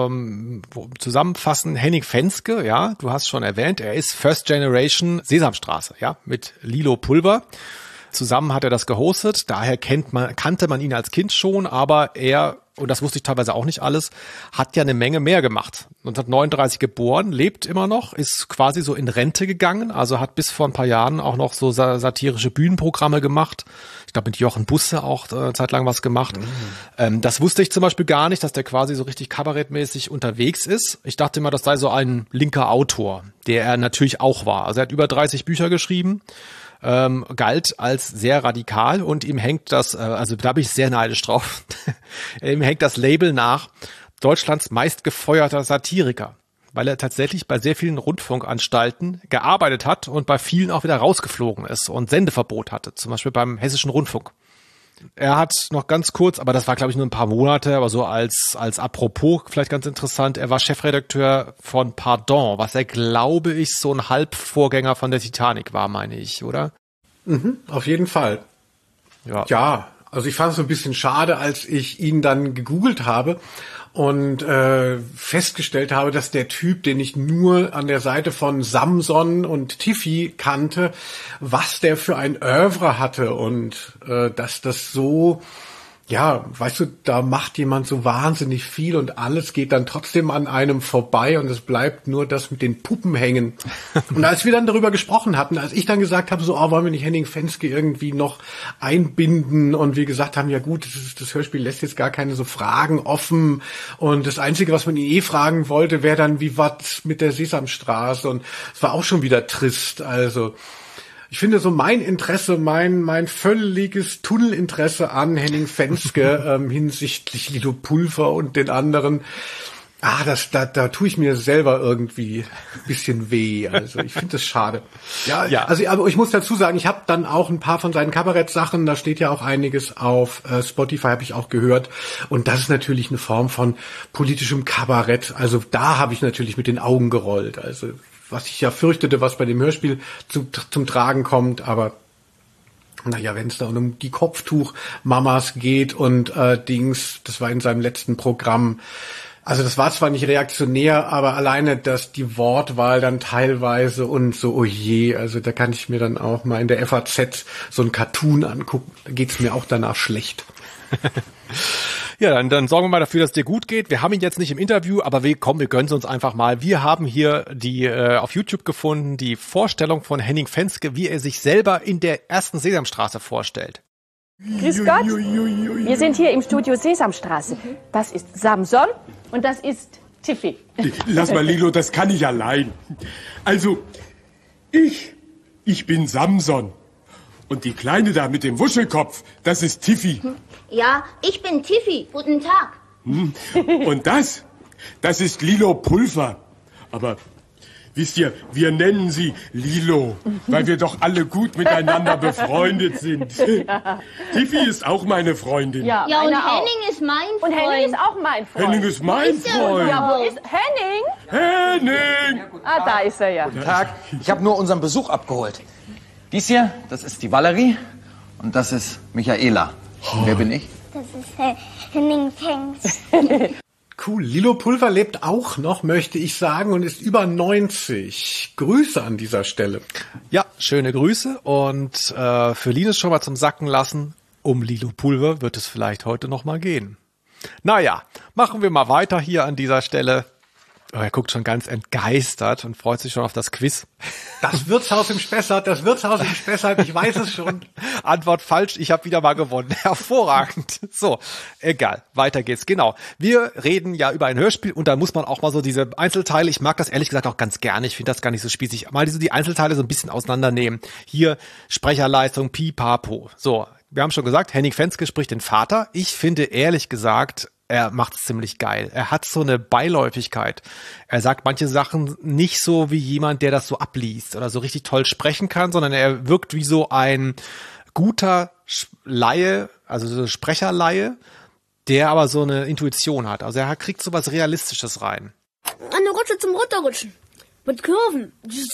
zusammenfassen. Henning Fenske, ja, du hast schon erwähnt, er ist First Generation Sesamstraße, ja, mit Lilo Pulver. Zusammen hat er das gehostet, daher kannte man ihn als Kind schon, aber er, und das wusste ich teilweise auch nicht alles, hat ja eine Menge mehr gemacht. 1939 geboren, lebt immer noch, ist quasi so in Rente gegangen, also hat bis vor ein paar Jahren auch noch so satirische Bühnenprogramme gemacht. Ich glaube, mit Jochen Busse auch zeitlang was gemacht. Das wusste ich zum Beispiel gar nicht, dass der quasi so richtig kabarettmäßig unterwegs ist. Ich dachte immer, das sei so ein linker Autor, der er natürlich auch war. Also er hat über 30 Bücher geschrieben. Galt als sehr radikal und ihm hängt das, also da bin ich sehr neidisch drauf, ihm hängt das Label nach Deutschlands meistgefeuerter Satiriker, weil er tatsächlich bei sehr vielen Rundfunkanstalten gearbeitet hat und bei vielen auch wieder rausgeflogen ist und Sendeverbot hatte, zum Beispiel beim Hessischen Rundfunk. Er hat noch ganz kurz, aber das war glaube ich nur ein paar Monate, aber so als Apropos vielleicht ganz interessant, er war Chefredakteur von Pardon, was er glaube ich so ein Halbvorgänger von der Titanic war, meine ich, oder? Auf jeden Fall. Ja, also ich fand es so ein bisschen schade, als ich ihn dann gegoogelt habe und festgestellt habe, dass der Typ, den ich nur an der Seite von Samson und Tiffy kannte, was der für ein Oeuvre hatte und dass das so, ja, weißt du, da macht jemand so wahnsinnig viel und alles geht dann trotzdem an einem vorbei und es bleibt nur das mit den Puppen hängen. Und als wir dann darüber gesprochen hatten, als ich dann gesagt habe, so, wollen wir nicht Henning Fenske irgendwie noch einbinden und wir gesagt haben, ja gut, das Hörspiel lässt jetzt gar keine so Fragen offen und das Einzige, was man ihn fragen wollte, wäre dann, wie war's mit der Sesamstraße und es war auch schon wieder trist, also ich finde so mein Interesse, mein völliges Tunnelinteresse an Henning Fenske hinsichtlich Lilo Pulver und den anderen, da tue ich mir selber irgendwie ein bisschen weh. Also ich finde das schade. Ja. Also aber ich muss dazu sagen, ich habe dann auch ein paar von seinen Kabarettsachen, da steht ja auch einiges auf Spotify, habe ich auch gehört. Und das ist natürlich eine Form von politischem Kabarett. Also da habe ich natürlich mit den Augen gerollt. Also was ich ja fürchtete, was bei dem Hörspiel zum Tragen kommt, aber naja, wenn es da um die Kopftuch-Mamas geht und das war in seinem letzten Programm, also das war zwar nicht reaktionär, aber alleine die Wortwahl dann teilweise und so, oh je, also da kann ich mir dann auch mal in der FAZ so ein Cartoon angucken, da geht's mir auch danach schlecht. Ja, dann sorgen wir mal dafür, dass es dir gut geht. Wir haben ihn jetzt nicht im Interview, aber wir gönnen es uns einfach mal. Wir haben hier die auf YouTube gefunden, die Vorstellung von Henning Fenske, wie er sich selber in der ersten Sesamstraße vorstellt. Grüß Gott, wir sind hier im Studio Sesamstraße. Das ist Samson und das ist Tiffy. Lass mal, Lilo, das kann ich allein. Also, ich bin Samson. Und die Kleine da mit dem Wuschelkopf, das ist Tiffy. Ja, ich bin Tiffy. Guten Tag. Und das ist Lilo Pulver. Aber wisst ihr, wir nennen sie Lilo, weil wir doch alle gut miteinander befreundet sind. Ja. Tiffy ist auch meine Freundin. Ja, und Henning ist mein Freund. Und Henning ist auch mein Freund. Henning ist mein Freund. Ja, wo ist Henning? Henning! Ah, da ist er ja. Guten Tag, ich habe nur unseren Besuch abgeholt. Dies hier, das ist die Valerie und das ist Michaela. Wer bin ich? Das ist Henning Fenske. Cool. Lilo Pulver lebt auch noch, möchte ich sagen, und ist über 90. Grüße an dieser Stelle. Ja, schöne Grüße und für Linus schon mal zum Sacken lassen. Um Lilo Pulver wird es vielleicht heute noch mal gehen. Naja, machen wir mal weiter hier an dieser Stelle. Oh, er guckt schon ganz entgeistert und freut sich schon auf das Quiz. Das Wirtshaus im Spessart, ich weiß es schon. Antwort falsch, ich habe wieder mal gewonnen. Hervorragend. So, egal, weiter geht's. Genau, wir reden ja über ein Hörspiel und da muss man auch mal so diese Einzelteile, ich mag das ehrlich gesagt auch ganz gerne, ich finde das gar nicht so spießig, mal die Einzelteile so ein bisschen auseinandernehmen. Hier Sprecherleistung, Pipapo. So, wir haben schon gesagt, Henning Fenske spricht den Vater. Ich finde ehrlich gesagt, er macht es ziemlich geil. Er hat so eine Beiläufigkeit. Er sagt manche Sachen nicht so wie jemand, der das so abliest oder so richtig toll sprechen kann, sondern er wirkt wie so ein guter Laie, also so Sprecherlaie, der aber so eine Intuition hat. Also er kriegt so was Realistisches rein. Eine Rutsche zum Runterrutschen. Mit Kurven.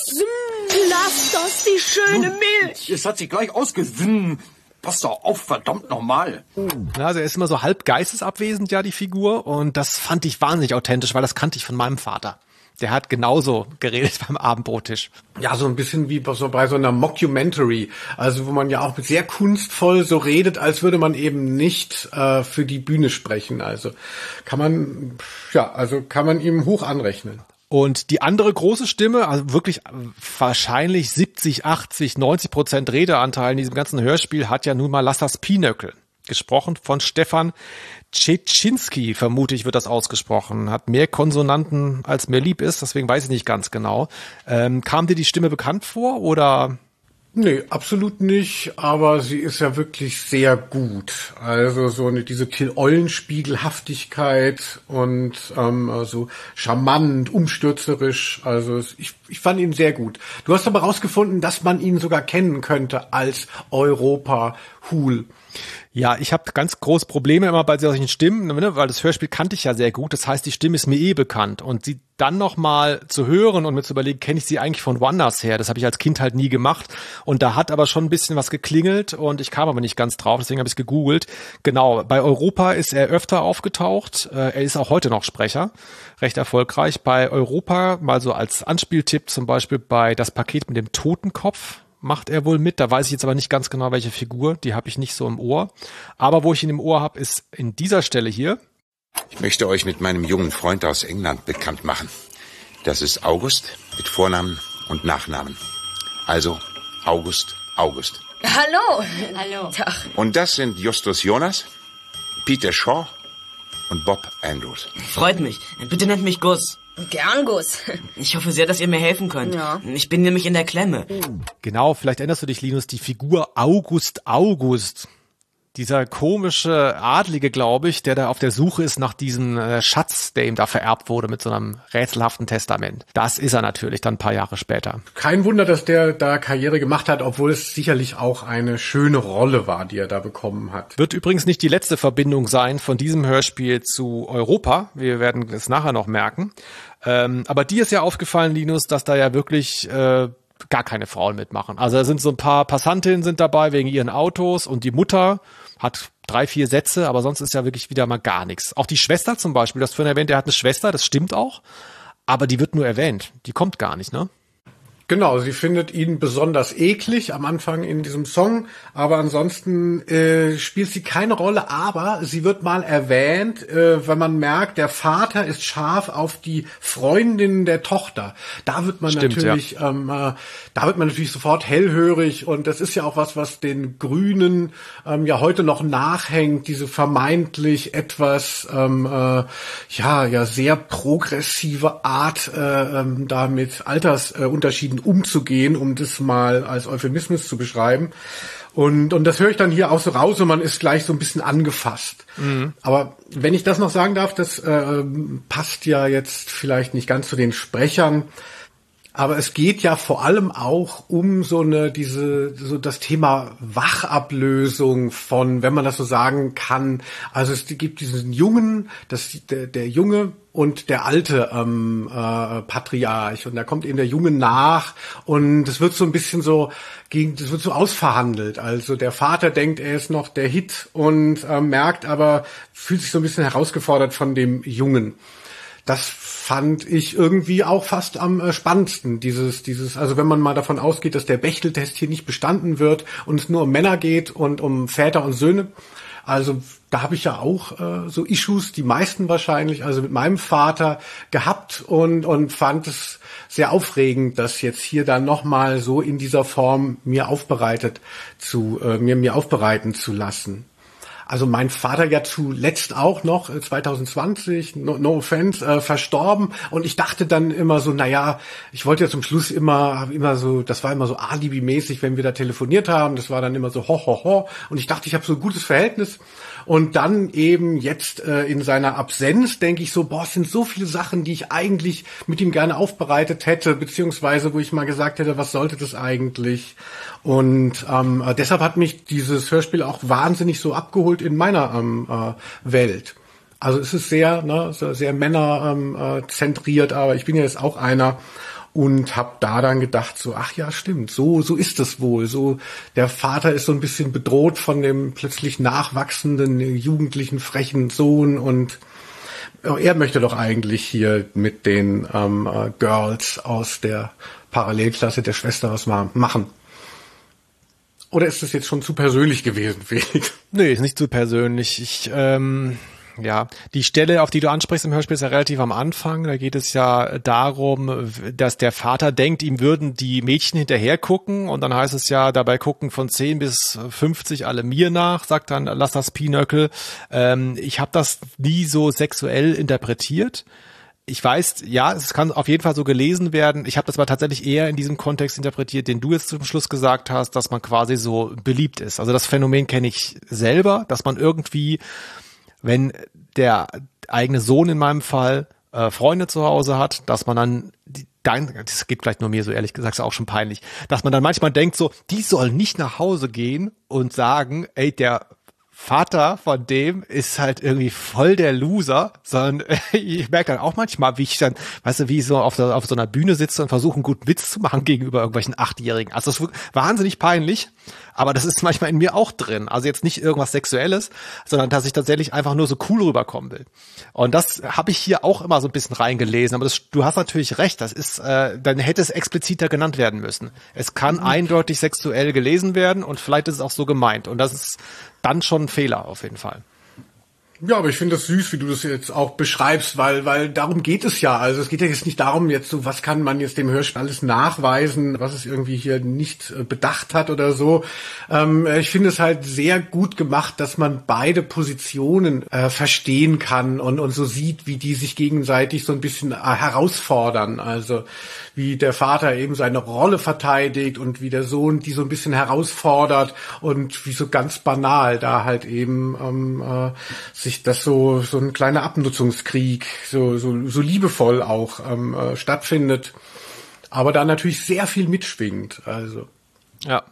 Lass das, die schöne Milch. Es hat sich gleich ausgesinn. Pass doch auf, verdammt nochmal. Ja, also er ist immer so halb geistesabwesend, ja, die Figur. Und das fand ich wahnsinnig authentisch, weil das kannte ich von meinem Vater. Der hat genauso geredet beim Abendbrottisch. Ja, so ein bisschen wie bei so einer Mockumentary. Also wo man ja auch sehr kunstvoll so redet, als würde man eben nicht für die Bühne sprechen. Also kann man ihm hoch anrechnen. Und die andere große Stimme, also wirklich wahrscheinlich 70, 80, 90% Redeanteil in diesem ganzen Hörspiel hat ja nun mal Lassas Pinöckel. Gesprochen von Stefan Czecinski, vermute ich, wird das ausgesprochen. Hat mehr Konsonanten, als mir lieb ist, deswegen weiß ich nicht ganz genau. Kam dir die Stimme bekannt vor, oder? Nee, absolut nicht, aber sie ist ja wirklich sehr gut. Also so diese Till-Eulenspiegel-Haftigkeit und so charmant, umstürzerisch. Also ich fand ihn sehr gut. Du hast aber rausgefunden, dass man ihn sogar kennen könnte als Europa-Hul. Ja, ich habe ganz große Probleme immer bei solchen Stimmen, ne, weil das Hörspiel kannte ich ja sehr gut. Das heißt, die Stimme ist mir bekannt. Und sie dann noch mal zu hören und mir zu überlegen, kenne ich sie eigentlich von woanders her? Das habe ich als Kind halt nie gemacht. Und da hat aber schon ein bisschen was geklingelt und ich kam aber nicht ganz drauf, deswegen habe ich es gegoogelt. Genau, bei Europa ist er öfter aufgetaucht. Er ist auch heute noch Sprecher, recht erfolgreich. Bei Europa, mal so als Anspieltipp zum Beispiel bei Das Paket mit dem Totenkopf, macht er wohl mit. Da weiß ich jetzt aber nicht ganz genau, welche Figur. Die habe ich nicht so im Ohr. Aber wo ich ihn im Ohr habe, ist in dieser Stelle hier. Ich möchte euch mit meinem jungen Freund aus England bekannt machen. Das ist August mit Vornamen und Nachnamen. Also August. Hallo. Hallo. Tag. Und das sind Justus Jonas, Peter Shaw und Bob Andrews. Freut mich. Bitte nennt mich Gus. Gern, Gus. Ich hoffe sehr, dass ihr mir helfen könnt. Ja. Ich bin nämlich in der Klemme. Genau, vielleicht erinnerst du dich, Linus, die Figur August. Dieser komische Adlige, glaube ich, der da auf der Suche ist nach diesem Schatz, der ihm da vererbt wurde mit so einem rätselhaften Testament. Das ist er natürlich dann ein paar Jahre später. Kein Wunder, dass der da Karriere gemacht hat, obwohl es sicherlich auch eine schöne Rolle war, die er da bekommen hat. Wird übrigens nicht die letzte Verbindung sein von diesem Hörspiel zu Europa. Wir werden es nachher noch merken. Aber dir ist ja aufgefallen, Linus, dass da ja wirklich gar keine Frauen mitmachen. Also da sind so ein paar Passantinnen sind dabei wegen ihren Autos und die Mutter hat 3, 4 Sätze, aber sonst ist ja wirklich wieder mal gar nichts. Auch die Schwester zum Beispiel, das vorhin erwähnt, der hat eine Schwester, das stimmt auch, aber die wird nur erwähnt. Die kommt gar nicht, ne? Genau, sie findet ihn besonders eklig am Anfang in diesem Song, aber ansonsten spielt sie keine Rolle, aber sie wird mal erwähnt, wenn man merkt, der Vater ist scharf auf die Freundin der Tochter. Da wird man natürlich sofort hellhörig, und das ist ja auch was den Grünen ja heute noch nachhängt, diese vermeintlich etwas sehr progressive Art, da mit Altersunterschieden umzugehen, um das mal als Euphemismus zu beschreiben. Und das höre ich dann hier auch so raus, und man ist gleich so ein bisschen angefasst. Mhm. Aber wenn ich das noch sagen darf, das passt ja jetzt vielleicht nicht ganz zu den Sprechern, aber es geht ja vor allem auch um das Thema Wachablösung von, wenn man das so sagen kann. Also es gibt diesen Jungen, der Junge und der alte Patriarch, und da kommt eben der Junge nach, und es wird so ein bisschen das wird so ausverhandelt. Also der Vater denkt, er ist noch der Hit, und fühlt sich so ein bisschen herausgefordert von dem Jungen. Das fand ich irgendwie auch fast am spannendsten. Also wenn man mal davon ausgeht, dass der Bechtel-Test hier nicht bestanden wird und es nur um Männer geht und um Väter und Söhne. Also da habe ich ja auch so Issues, die meisten wahrscheinlich, also mit meinem Vater gehabt, und fand es sehr aufregend, das jetzt hier dann nochmal so in dieser Form mir aufbereiten zu lassen. Also mein Vater ja zuletzt auch noch 2020, no offense, verstorben, und ich dachte dann immer so, ich wollte ja zum Schluss immer so, das war immer so alibimäßig, wenn wir da telefoniert haben, das war dann immer so ho, und ich dachte, ich habe so ein gutes Verhältnis, und dann eben jetzt in seiner Absenz denke ich so, es sind so viele Sachen, die ich eigentlich mit ihm gerne aufbereitet hätte, beziehungsweise wo ich mal gesagt hätte, was sollte das eigentlich? Und deshalb hat mich dieses Hörspiel auch wahnsinnig so abgeholt in meiner Welt. Also es ist sehr männerzentriert, aber ich bin ja jetzt auch einer, und habe da dann gedacht so, ach ja, stimmt, so ist es wohl. So, der Vater ist so ein bisschen bedroht von dem plötzlich nachwachsenden, jugendlichen, frechen Sohn, und er möchte doch eigentlich hier mit den Girls aus der Parallelklasse der Schwester was mal machen. Oder ist das jetzt schon zu persönlich gewesen, Felix? Nee, ist nicht zu persönlich. Die Stelle, auf die du ansprichst im Hörspiel, ist ja relativ am Anfang. Da geht es ja darum, dass der Vater denkt, ihm würden die Mädchen hinterher gucken, und dann heißt es ja, dabei gucken von 10 bis 50 alle mir nach, sagt dann Lass das Pinöckel. Ich habe das nie so sexuell interpretiert. Ich weiß, ja, es kann auf jeden Fall so gelesen werden. Ich habe das aber tatsächlich eher in diesem Kontext interpretiert, den du jetzt zum Schluss gesagt hast, dass man quasi so beliebt ist. Also das Phänomen kenne ich selber, dass man irgendwie, wenn der eigene Sohn in meinem Fall Freunde zu Hause hat, dass man dann, das geht vielleicht nur mir so, ehrlich gesagt, ist auch schon peinlich, dass man dann manchmal denkt so, die sollen nicht nach Hause gehen und sagen, ey, der Vater von dem ist halt irgendwie voll der Loser, sondern ich merke dann auch manchmal, wie ich dann, wie ich so auf so einer Bühne sitze und versuche, einen guten Witz zu machen gegenüber irgendwelchen 8-Jährigen. Also das ist wahnsinnig peinlich, aber das ist manchmal in mir auch drin. Also jetzt nicht irgendwas Sexuelles, sondern dass ich tatsächlich einfach nur so cool rüberkommen will. Und das habe ich hier auch immer so ein bisschen reingelesen. Aber du hast natürlich recht, das ist, dann hätte es expliziter genannt werden müssen. Es kann eindeutig sexuell gelesen werden, und vielleicht ist es auch so gemeint. Und das ist dann schon ein Fehler auf jeden Fall. Ja, aber ich finde das süß, wie du das jetzt auch beschreibst, weil darum geht es ja. Also es geht ja jetzt nicht darum, jetzt so, was kann man jetzt dem Hörspiel alles nachweisen, was es irgendwie hier nicht bedacht hat oder so. Ich finde es halt sehr gut gemacht, dass man beide Positionen verstehen kann und so sieht, wie die sich gegenseitig so ein bisschen herausfordern. Also wie der Vater eben seine Rolle verteidigt und wie der Sohn die so ein bisschen herausfordert, und wie so ganz banal da halt eben sich das so ein kleiner Abnutzungskrieg so liebevoll auch stattfindet, aber da natürlich sehr viel mitschwingt. Also ja.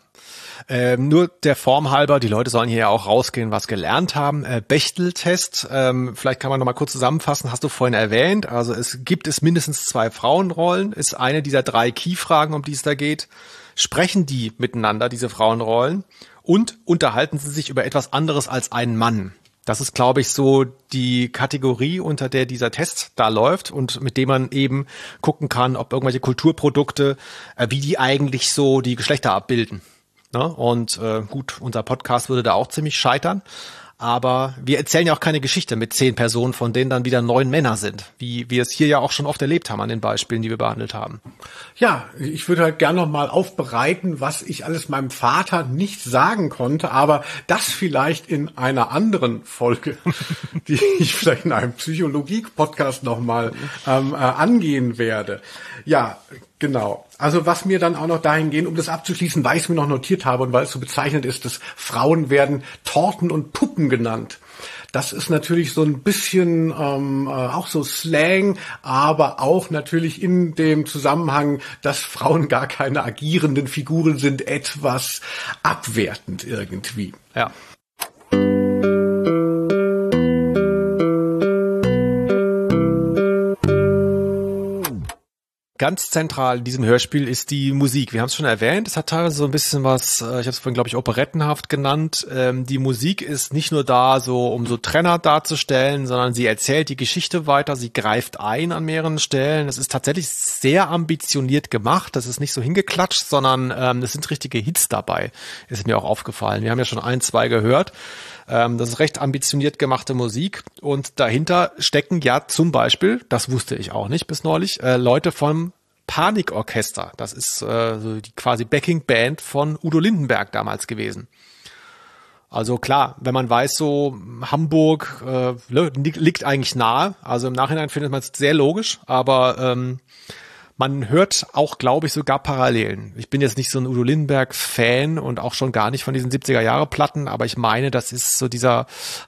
Nur der Form halber, die Leute sollen hier ja auch rausgehen, was gelernt haben. Bechtel-Test, vielleicht kann man noch mal kurz zusammenfassen, hast du vorhin erwähnt. Also es gibt mindestens 2 Frauenrollen, ist eine dieser 3 Key-Fragen, um die es da geht. Sprechen die miteinander, diese Frauenrollen, und unterhalten sie sich über etwas anderes als einen Mann? Das ist, glaube ich, so die Kategorie, unter der dieser Test da läuft und mit dem man eben gucken kann, ob irgendwelche Kulturprodukte, wie die eigentlich so die Geschlechter abbilden. Ne? Und gut, unser Podcast würde da auch ziemlich scheitern. Aber wir erzählen ja auch keine Geschichte mit 10 Personen, von denen dann wieder 9 Männer sind, wie wir es hier ja auch schon oft erlebt haben an den Beispielen, die wir behandelt haben. Ja, ich würde halt gerne noch mal aufbereiten, was ich alles meinem Vater nicht sagen konnte, aber das vielleicht in einer anderen Folge, die ich vielleicht in einem Psychologie-Podcast noch mal angehen werde. Ja, genau. Also was mir dann auch noch dahingehend, um das abzuschließen, weil ich es mir noch notiert habe und weil es so bezeichnend ist, dass Frauen werden Torten und Puppen genannt. Das ist natürlich so ein bisschen auch so Slang, aber auch natürlich in dem Zusammenhang, dass Frauen gar keine agierenden Figuren sind, etwas abwertend irgendwie. Ja. Ganz zentral in diesem Hörspiel ist die Musik. Wir haben es schon erwähnt, es hat teilweise so ein bisschen was, ich habe es vorhin, glaube ich, operettenhaft genannt. Die Musik ist nicht nur da, so um so Trenner darzustellen, sondern sie erzählt die Geschichte weiter, sie greift ein an mehreren Stellen. Es ist tatsächlich sehr ambitioniert gemacht, das ist nicht so hingeklatscht, sondern es sind richtige Hits dabei, ist mir auch aufgefallen. Wir haben ja schon 1, 2 gehört. Das ist recht ambitioniert gemachte Musik und dahinter stecken ja zum Beispiel, das wusste ich auch nicht bis neulich, Leute vom Panikorchester. Das ist so die quasi Backing-Band von Udo Lindenberg damals gewesen. Also klar, wenn man weiß, so Hamburg liegt eigentlich nahe, also im Nachhinein findet man es sehr logisch, aber man hört auch, glaube ich, sogar Parallelen. Ich bin jetzt nicht so ein Udo Lindenberg-Fan und auch schon gar nicht von diesen 70er-Jahre-Platten, aber ich meine, das ist so dieser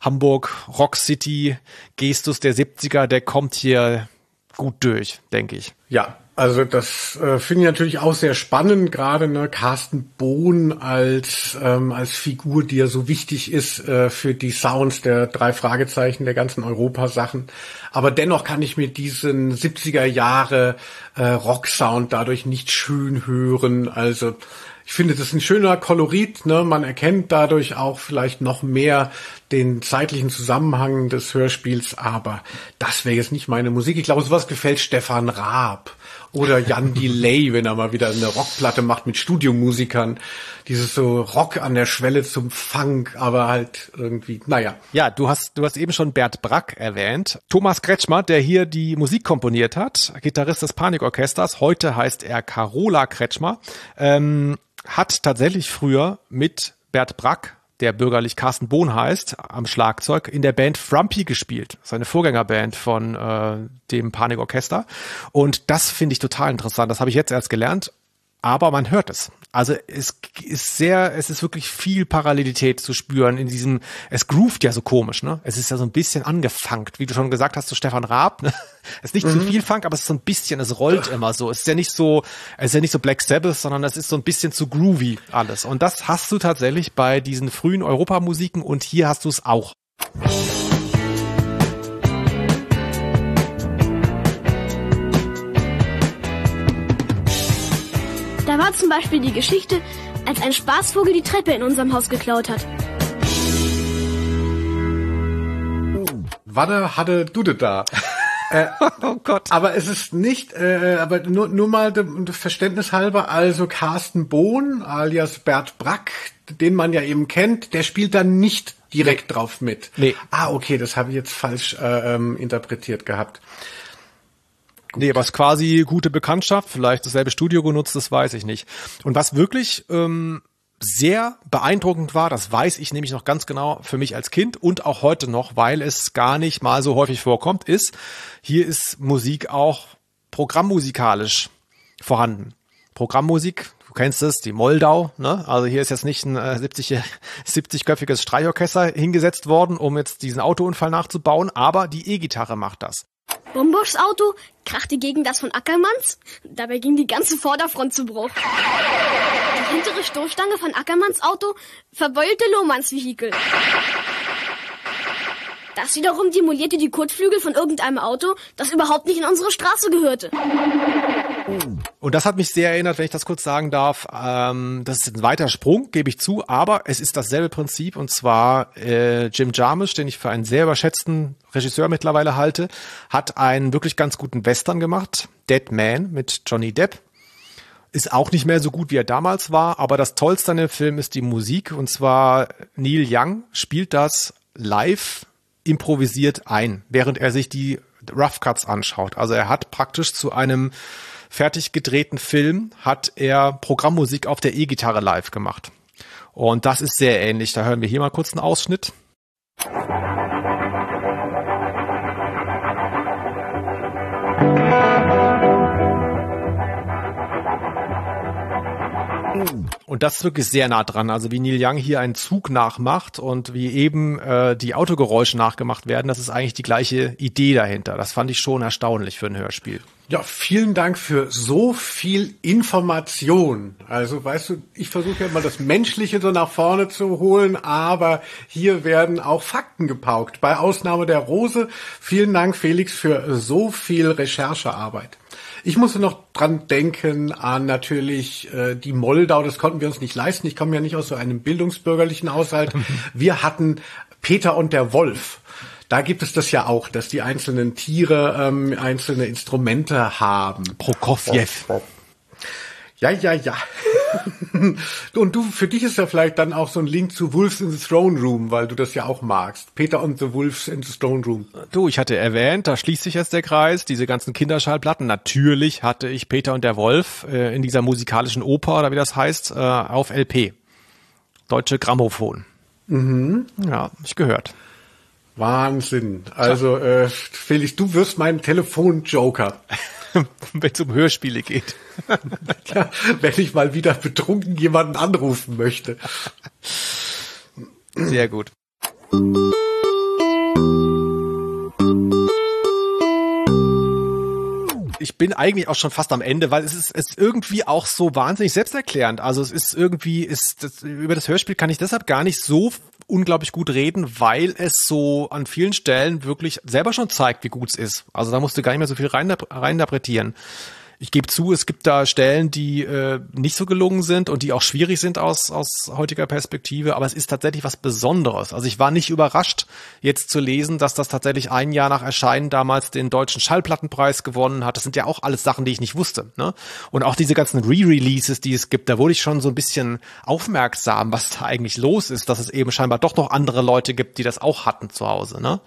Hamburg-Rock-City-Gestus der 70er, der kommt hier gut durch, denke ich. Ja, also das finde ich natürlich auch sehr spannend, gerade Carsten Bohn als Figur, die ja so wichtig ist für die Sounds der 3 Fragezeichen, der ganzen Europa-Sachen. Aber dennoch kann ich mir diesen 70er Jahre Rock-Sound dadurch nicht schön hören. Also ich finde, das ist ein schöner Kolorit, ne? Man erkennt dadurch auch vielleicht noch mehr den zeitlichen Zusammenhang des Hörspiels, aber das wäre jetzt nicht meine Musik. Ich glaube, sowas gefällt Stefan Raab oder Jan Delay, wenn er mal wieder eine Rockplatte macht mit Studiomusikern. Dieses so Rock an der Schwelle zum Funk, aber halt irgendwie, naja. Ja, du hast eben schon Bert Brack erwähnt. Thomas Kretschmer, der hier die Musik komponiert hat, Gitarrist des Panikorchesters, heute heißt er Carola Kretschmer, hat tatsächlich früher mit Bert Brack, der bürgerlich Carsten Bohn heißt, am Schlagzeug, in der Band Frumpy gespielt. Seine Vorgängerband von dem Panikorchester. Und das finde ich total interessant. Das habe ich jetzt erst gelernt. Aber man hört es. Also es ist wirklich viel Parallelität zu spüren in diesem, es groovt ja so komisch, ne? Es ist ja so ein bisschen angefunkt, wie du schon gesagt hast, zu Stefan Raab, ne? Es ist nicht zu viel Funk, aber es ist so ein bisschen, es rollt immer so. Es ist ja nicht so Black Sabbath, sondern es ist so ein bisschen zu groovy alles. Und das hast du tatsächlich bei diesen frühen Europamusiken und hier hast du es auch. Da war zum Beispiel die Geschichte, als ein Spaßvogel die Treppe in unserem Haus geklaut hat. Wanne hatte Dude da. Oh Gott. Aber es ist nicht, aber nur mal Verständnis halber, also Carsten Bohn alias Bert Brack, den man ja eben kennt, der spielt dann nicht direkt drauf mit. Nee. Ah, okay, das habe ich jetzt falsch interpretiert gehabt. Gut. Nee, aber es ist quasi gute Bekanntschaft, vielleicht dasselbe Studio genutzt, das weiß ich nicht. Und was wirklich sehr beeindruckend war, das weiß ich nämlich noch ganz genau für mich als Kind und auch heute noch, weil es gar nicht mal so häufig vorkommt, ist, hier ist Musik auch programmmusikalisch vorhanden. Programmmusik, du kennst es, die Moldau, ne? Also hier ist jetzt nicht ein 70-köpfiges Streichorchester hingesetzt worden, um jetzt diesen Autounfall nachzubauen, aber die E-Gitarre macht das. Bomboschs Auto krachte gegen das von Ackermanns. Dabei ging die ganze Vorderfront zu Bruch. Die hintere Stoßstange von Ackermanns Auto verbeulte Lohmanns Vehikel. Das wiederum demolierte die Kotflügel von irgendeinem Auto, das überhaupt nicht in unsere Straße gehörte. Und das hat mich sehr erinnert, wenn ich das kurz sagen darf. Das ist ein weiter Sprung, gebe ich zu, aber es ist dasselbe Prinzip. Und zwar Jim Jarmusch, den ich für einen sehr überschätzten Regisseur mittlerweile halte, hat einen wirklich ganz guten Western gemacht, Dead Man mit Johnny Depp. Ist auch nicht mehr so gut, wie er damals war, aber das Tollste an dem Film ist die Musik. Und zwar Neil Young spielt das live improvisiert ein, während er sich die Rough Cuts anschaut. Also er hat praktisch zu einem fertig gedrehten Film, hat er Programmmusik auf der E-Gitarre live gemacht. Und das ist sehr ähnlich. Da hören wir hier mal kurz einen Ausschnitt. Und das ist wirklich sehr nah dran. Also wie Neil Young hier einen Zug nachmacht und wie eben die Autogeräusche nachgemacht werden, das ist eigentlich die gleiche Idee dahinter. Das fand ich schon erstaunlich für ein Hörspiel. Ja, vielen Dank für so viel Information. Also, weißt du, ich versuche ja immer das Menschliche so nach vorne zu holen, aber hier werden auch Fakten gepaukt. Bei Ausnahme der Rose. Vielen Dank, Felix, für so viel Recherchearbeit. Ich musste noch dran denken an natürlich die Moldau, das konnten wir uns nicht leisten. Ich komme ja nicht aus so einem bildungsbürgerlichen Haushalt. Wir hatten Peter und der Wolf. Da gibt es das ja auch, dass die einzelnen Tiere einzelne Instrumente haben. Prokofjew. Ja. Und du, für dich ist ja vielleicht dann auch so ein Link zu Wolves in the Throne Room, weil du das ja auch magst. Peter und the Wolves in the Throne Room. Du, ich hatte erwähnt, da schließt sich jetzt der Kreis, diese ganzen Kinderschallplatten. Natürlich hatte ich Peter und der Wolf in dieser musikalischen Oper, oder wie das heißt, auf LP. Deutsche Grammophon. Mhm. Ja, hab ich gehört. Wahnsinn. Also, Felix, du wirst mein Telefon-Joker. Wenn es um Hörspiele geht. Ja, wenn ich mal wieder betrunken jemanden anrufen möchte. Sehr gut. Ich bin eigentlich auch schon fast am Ende, weil es ist irgendwie auch so wahnsinnig selbsterklärend. Also es ist irgendwie, über das Hörspiel kann ich deshalb gar nicht so unglaublich gut reden, weil es so an vielen Stellen wirklich selber schon zeigt, wie gut es ist. Also da musst du gar nicht mehr so viel reininterpretieren. Ich gebe zu, es gibt da Stellen, die nicht so gelungen sind und die auch schwierig sind aus heutiger Perspektive, aber es ist tatsächlich was Besonderes. Also ich war nicht überrascht, jetzt zu lesen, dass das tatsächlich ein Jahr nach Erscheinen damals den Deutschen Schallplattenpreis gewonnen hat. Das sind ja auch alles Sachen, die ich nicht wusste, ne? Und auch diese ganzen Re-Releases, die es gibt, da wurde ich schon so ein bisschen aufmerksam, was da eigentlich los ist, dass es eben scheinbar doch noch andere Leute gibt, die das auch hatten zu Hause, ne?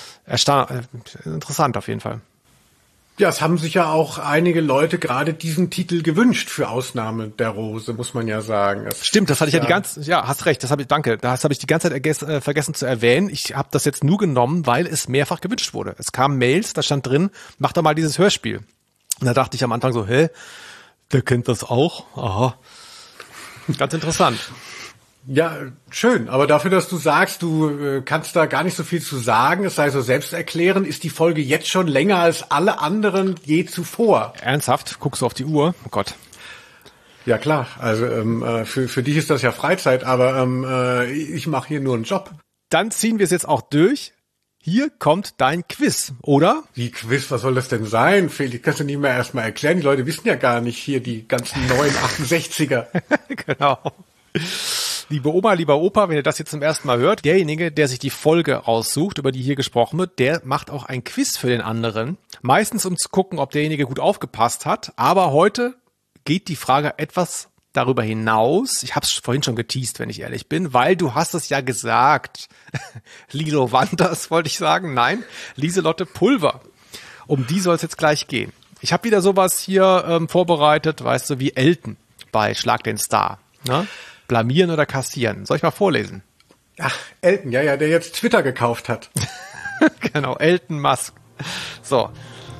Interessant auf jeden Fall. Ja, es haben sich ja auch einige Leute gerade diesen Titel gewünscht für Ausnahme der Rose, muss man ja sagen. Stimmt, das hatte ich hast recht, das habe ich die ganze Zeit vergessen zu erwähnen. Ich habe das jetzt nur genommen, weil es mehrfach gewünscht wurde. Es kamen Mails, da stand drin, mach doch mal dieses Hörspiel. Und da dachte ich am Anfang so, der kennt das auch? Aha. Ganz interessant. Ja, schön. Aber dafür, dass du sagst, du kannst da gar nicht so viel zu sagen, es sei so selbsterklärend, ist die Folge jetzt schon länger als alle anderen je zuvor. Ernsthaft? Guckst du auf die Uhr? Oh Gott. Ja klar, also für dich ist das ja Freizeit, aber ich mache hier nur einen Job. Dann ziehen wir es jetzt auch durch. Hier kommt dein Quiz, oder? Wie Quiz? Was soll das denn sein, Felix? Kannst du nicht mehr erstmal erklären? Die Leute wissen ja gar nicht hier die ganzen neuen 68er. Genau. Liebe Oma, lieber Opa, wenn ihr das jetzt zum ersten Mal hört, derjenige, der sich die Folge raussucht, über die hier gesprochen wird, der macht auch ein Quiz für den anderen. Meistens, um zu gucken, ob derjenige gut aufgepasst hat. Aber heute geht die Frage etwas darüber hinaus. Ich habe es vorhin schon geteast, wenn ich ehrlich bin, weil du hast es ja gesagt. Lilo Wanders wollte ich sagen. Nein, Lieselotte Pulver. Um die soll es jetzt gleich gehen. Ich habe wieder sowas hier vorbereitet, weißt du, wie Elton bei Schlag den Star. Ne? Blamieren oder kassieren. Soll ich mal vorlesen? Ach, Elton, ja, der jetzt Twitter gekauft hat. Genau, Elton Musk. So.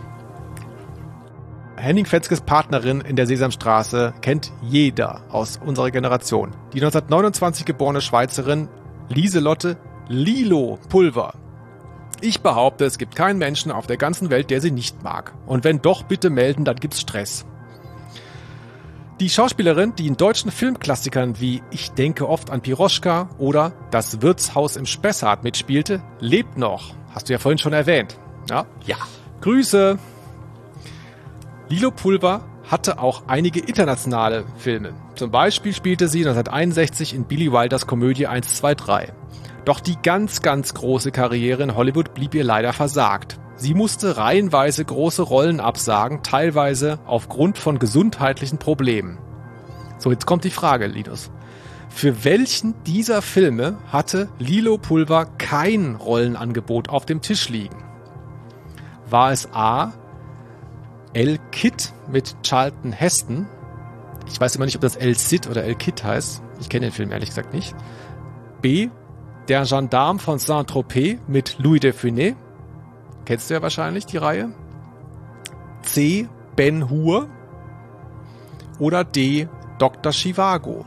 Henning Fenskes Partnerin in der Sesamstraße kennt jeder aus unserer Generation. Die 1929 geborene Schweizerin Lieselotte Lilo Pulver. Ich behaupte, es gibt keinen Menschen auf der ganzen Welt, der sie nicht mag. Und wenn doch, bitte melden, dann gibt's Stress. Die Schauspielerin, die in deutschen Filmklassikern wie Ich denke oft an Piroschka oder Das Wirtshaus im Spessart mitspielte, lebt noch. Hast du ja vorhin schon erwähnt. Ja. Grüße. Lilo Pulver hatte auch einige internationale Filme. Zum Beispiel spielte sie 1961 in Billy Wilders Komödie 123. Doch die ganz, ganz große Karriere in Hollywood blieb ihr leider versagt. Sie musste reihenweise große Rollen absagen, teilweise aufgrund von gesundheitlichen Problemen. So, jetzt kommt die Frage, Linus. Für welchen dieser Filme hatte Lilo Pulver kein Rollenangebot auf dem Tisch liegen? War es A. El Cid mit Charlton Heston? Ich weiß immer nicht, ob das El Cid oder El Cid heißt. Ich kenne den Film ehrlich gesagt nicht. B. Der Gendarme von Saint-Tropez mit Louis de Funès. Kennst du ja wahrscheinlich die Reihe. C. Ben-Hur. Oder D. Dr. Zhivago.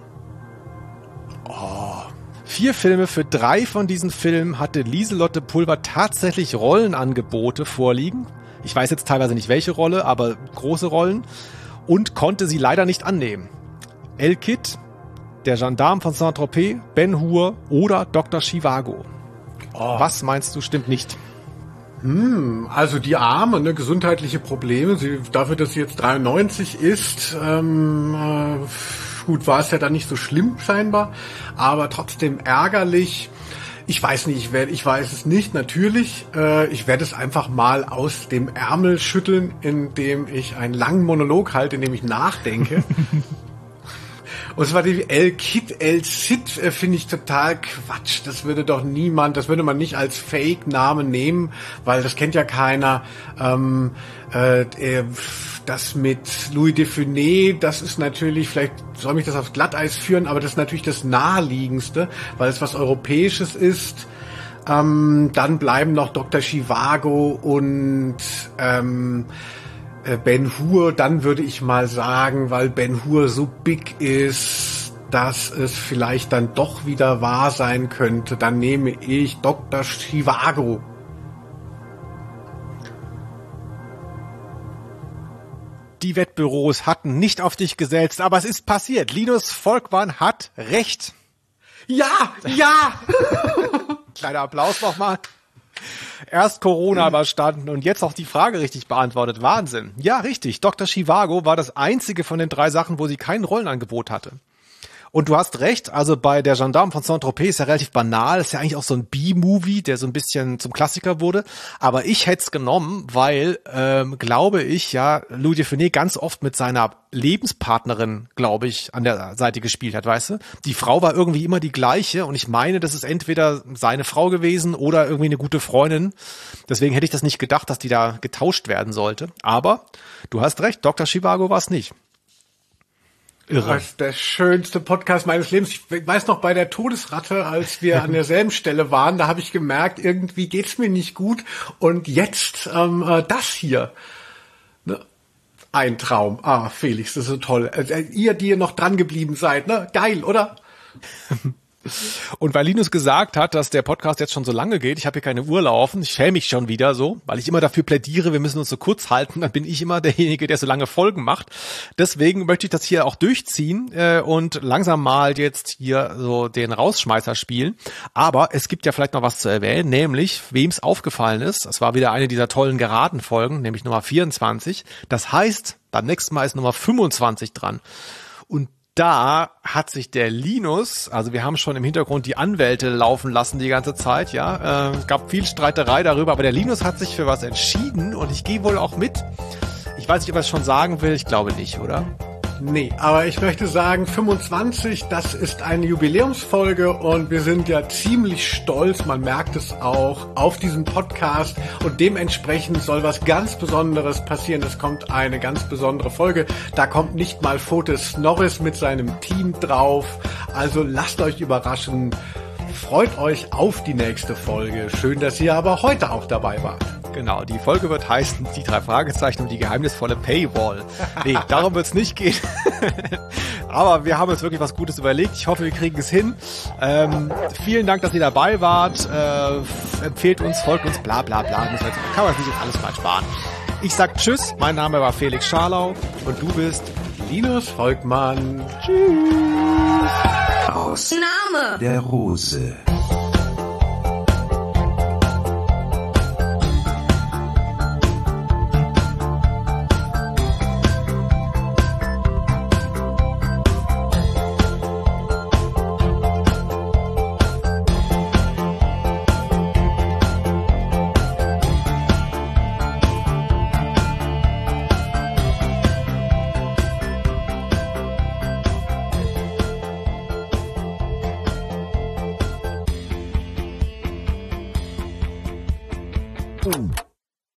4 Filme. Für 3 von diesen Filmen hatte Lieselotte Pulver tatsächlich Rollenangebote vorliegen. Ich weiß jetzt teilweise nicht welche Rolle, aber große Rollen. Und konnte sie leider nicht annehmen. El Cid, Der Gendarme von Saint-Tropez, Ben-Hur oder Dr. Zhivago. Was meinst du, stimmt nicht? Also die Arme, ne, gesundheitliche Probleme. Dafür, dass sie jetzt 93 ist, gut, war es ja dann nicht so schlimm scheinbar, aber trotzdem ärgerlich. Ich weiß nicht, ich weiß es nicht, natürlich. Ich werde es einfach mal aus dem Ärmel schütteln, indem ich einen langen Monolog halte, in dem ich nachdenke. Und zwar die El Cid finde ich total Quatsch. Das würde man nicht als Fake-Name nehmen, weil das kennt ja keiner. Das mit Louis de Funès, das ist natürlich, vielleicht soll mich das aufs Glatteis führen, aber das ist natürlich das Naheliegendste, weil es was Europäisches ist. Dann bleiben noch Dr. Zhivago und Ben-Hur, dann würde ich mal sagen, weil Ben-Hur so big ist, dass es vielleicht dann doch wieder wahr sein könnte, dann nehme ich Dr. Zhivago. Die Wettbüros hatten nicht auf dich gesetzt, aber es ist passiert. Linus Volkmann hat recht. Ja! Kleiner Applaus nochmal. Erst Corona überstanden und jetzt auch die Frage richtig beantwortet. Wahnsinn. Ja, richtig. Dr. Zhivago war das einzige von den 3 Sachen, wo sie kein Rollenangebot hatte. Und du hast recht, also bei Der Gendarme von Saint-Tropez ist ja relativ banal, ist ja eigentlich auch so ein B-Movie, der so ein bisschen zum Klassiker wurde, aber ich hätte es genommen, weil, glaube ich, ja, Louis de Funès ganz oft mit seiner Lebenspartnerin, glaube ich, an der Seite gespielt hat, weißt du? Die Frau war irgendwie immer die gleiche und ich meine, das ist entweder seine Frau gewesen oder irgendwie eine gute Freundin, deswegen hätte ich das nicht gedacht, dass die da getauscht werden sollte, aber du hast recht, Dr. Zhivago war es nicht. Irre. Das ist der schönste Podcast meines Lebens. Ich weiß noch, bei der Todesratte, als wir an derselben Stelle waren, da habe ich gemerkt, irgendwie geht's mir nicht gut. Und jetzt das hier. Ne? Ein Traum. Felix, das ist so toll. Ihr, die ihr noch dran geblieben seid, ne? Geil, oder? Und weil Linus gesagt hat, dass der Podcast jetzt schon so lange geht, ich habe hier keine Uhr laufen, ich schäme mich schon wieder so, weil ich immer dafür plädiere, wir müssen uns so kurz halten, dann bin ich immer derjenige, der so lange Folgen macht. Deswegen möchte ich das hier auch durchziehen und langsam mal jetzt hier so den Rausschmeißer spielen. Aber es gibt ja vielleicht noch was zu erwähnen, nämlich, wem es aufgefallen ist, es war wieder eine dieser tollen Geraden-Folgen, nämlich Nummer 24. Das heißt, beim nächsten Mal ist Nummer 25 dran. Und da hat sich der Linus, also wir haben schon im Hintergrund die Anwälte laufen lassen die ganze Zeit, ja. Es gab viel Streiterei darüber, aber der Linus hat sich für was entschieden und ich gehe wohl auch mit. Ich weiß nicht, ob er es schon sagen will, ich glaube nicht, oder? Nee, aber ich möchte sagen, 25, das ist eine Jubiläumsfolge und wir sind ja ziemlich stolz, man merkt es auch, auf diesen Podcast und dementsprechend soll was ganz Besonderes passieren. Es kommt eine ganz besondere Folge, da kommt nicht mal Fotis Norris mit seinem Team drauf, also lasst euch überraschen, freut euch auf die nächste Folge. Schön, dass ihr aber heute auch dabei wart. Genau, die Folge wird heißen, die 3 Fragezeichen und die geheimnisvolle Paywall. Nee, darum wird es nicht gehen. Aber wir haben uns wirklich was Gutes überlegt. Ich hoffe, wir kriegen es hin. Vielen Dank, dass ihr dabei wart. Empfehlt uns, folgt uns, bla bla bla. Kann man sich jetzt alles mal sparen. Ich sag Tschüss, mein Name war Felix Scharlau und du bist Linus Volkmann. Tschüss. Aus Name der Rose. Tschüss.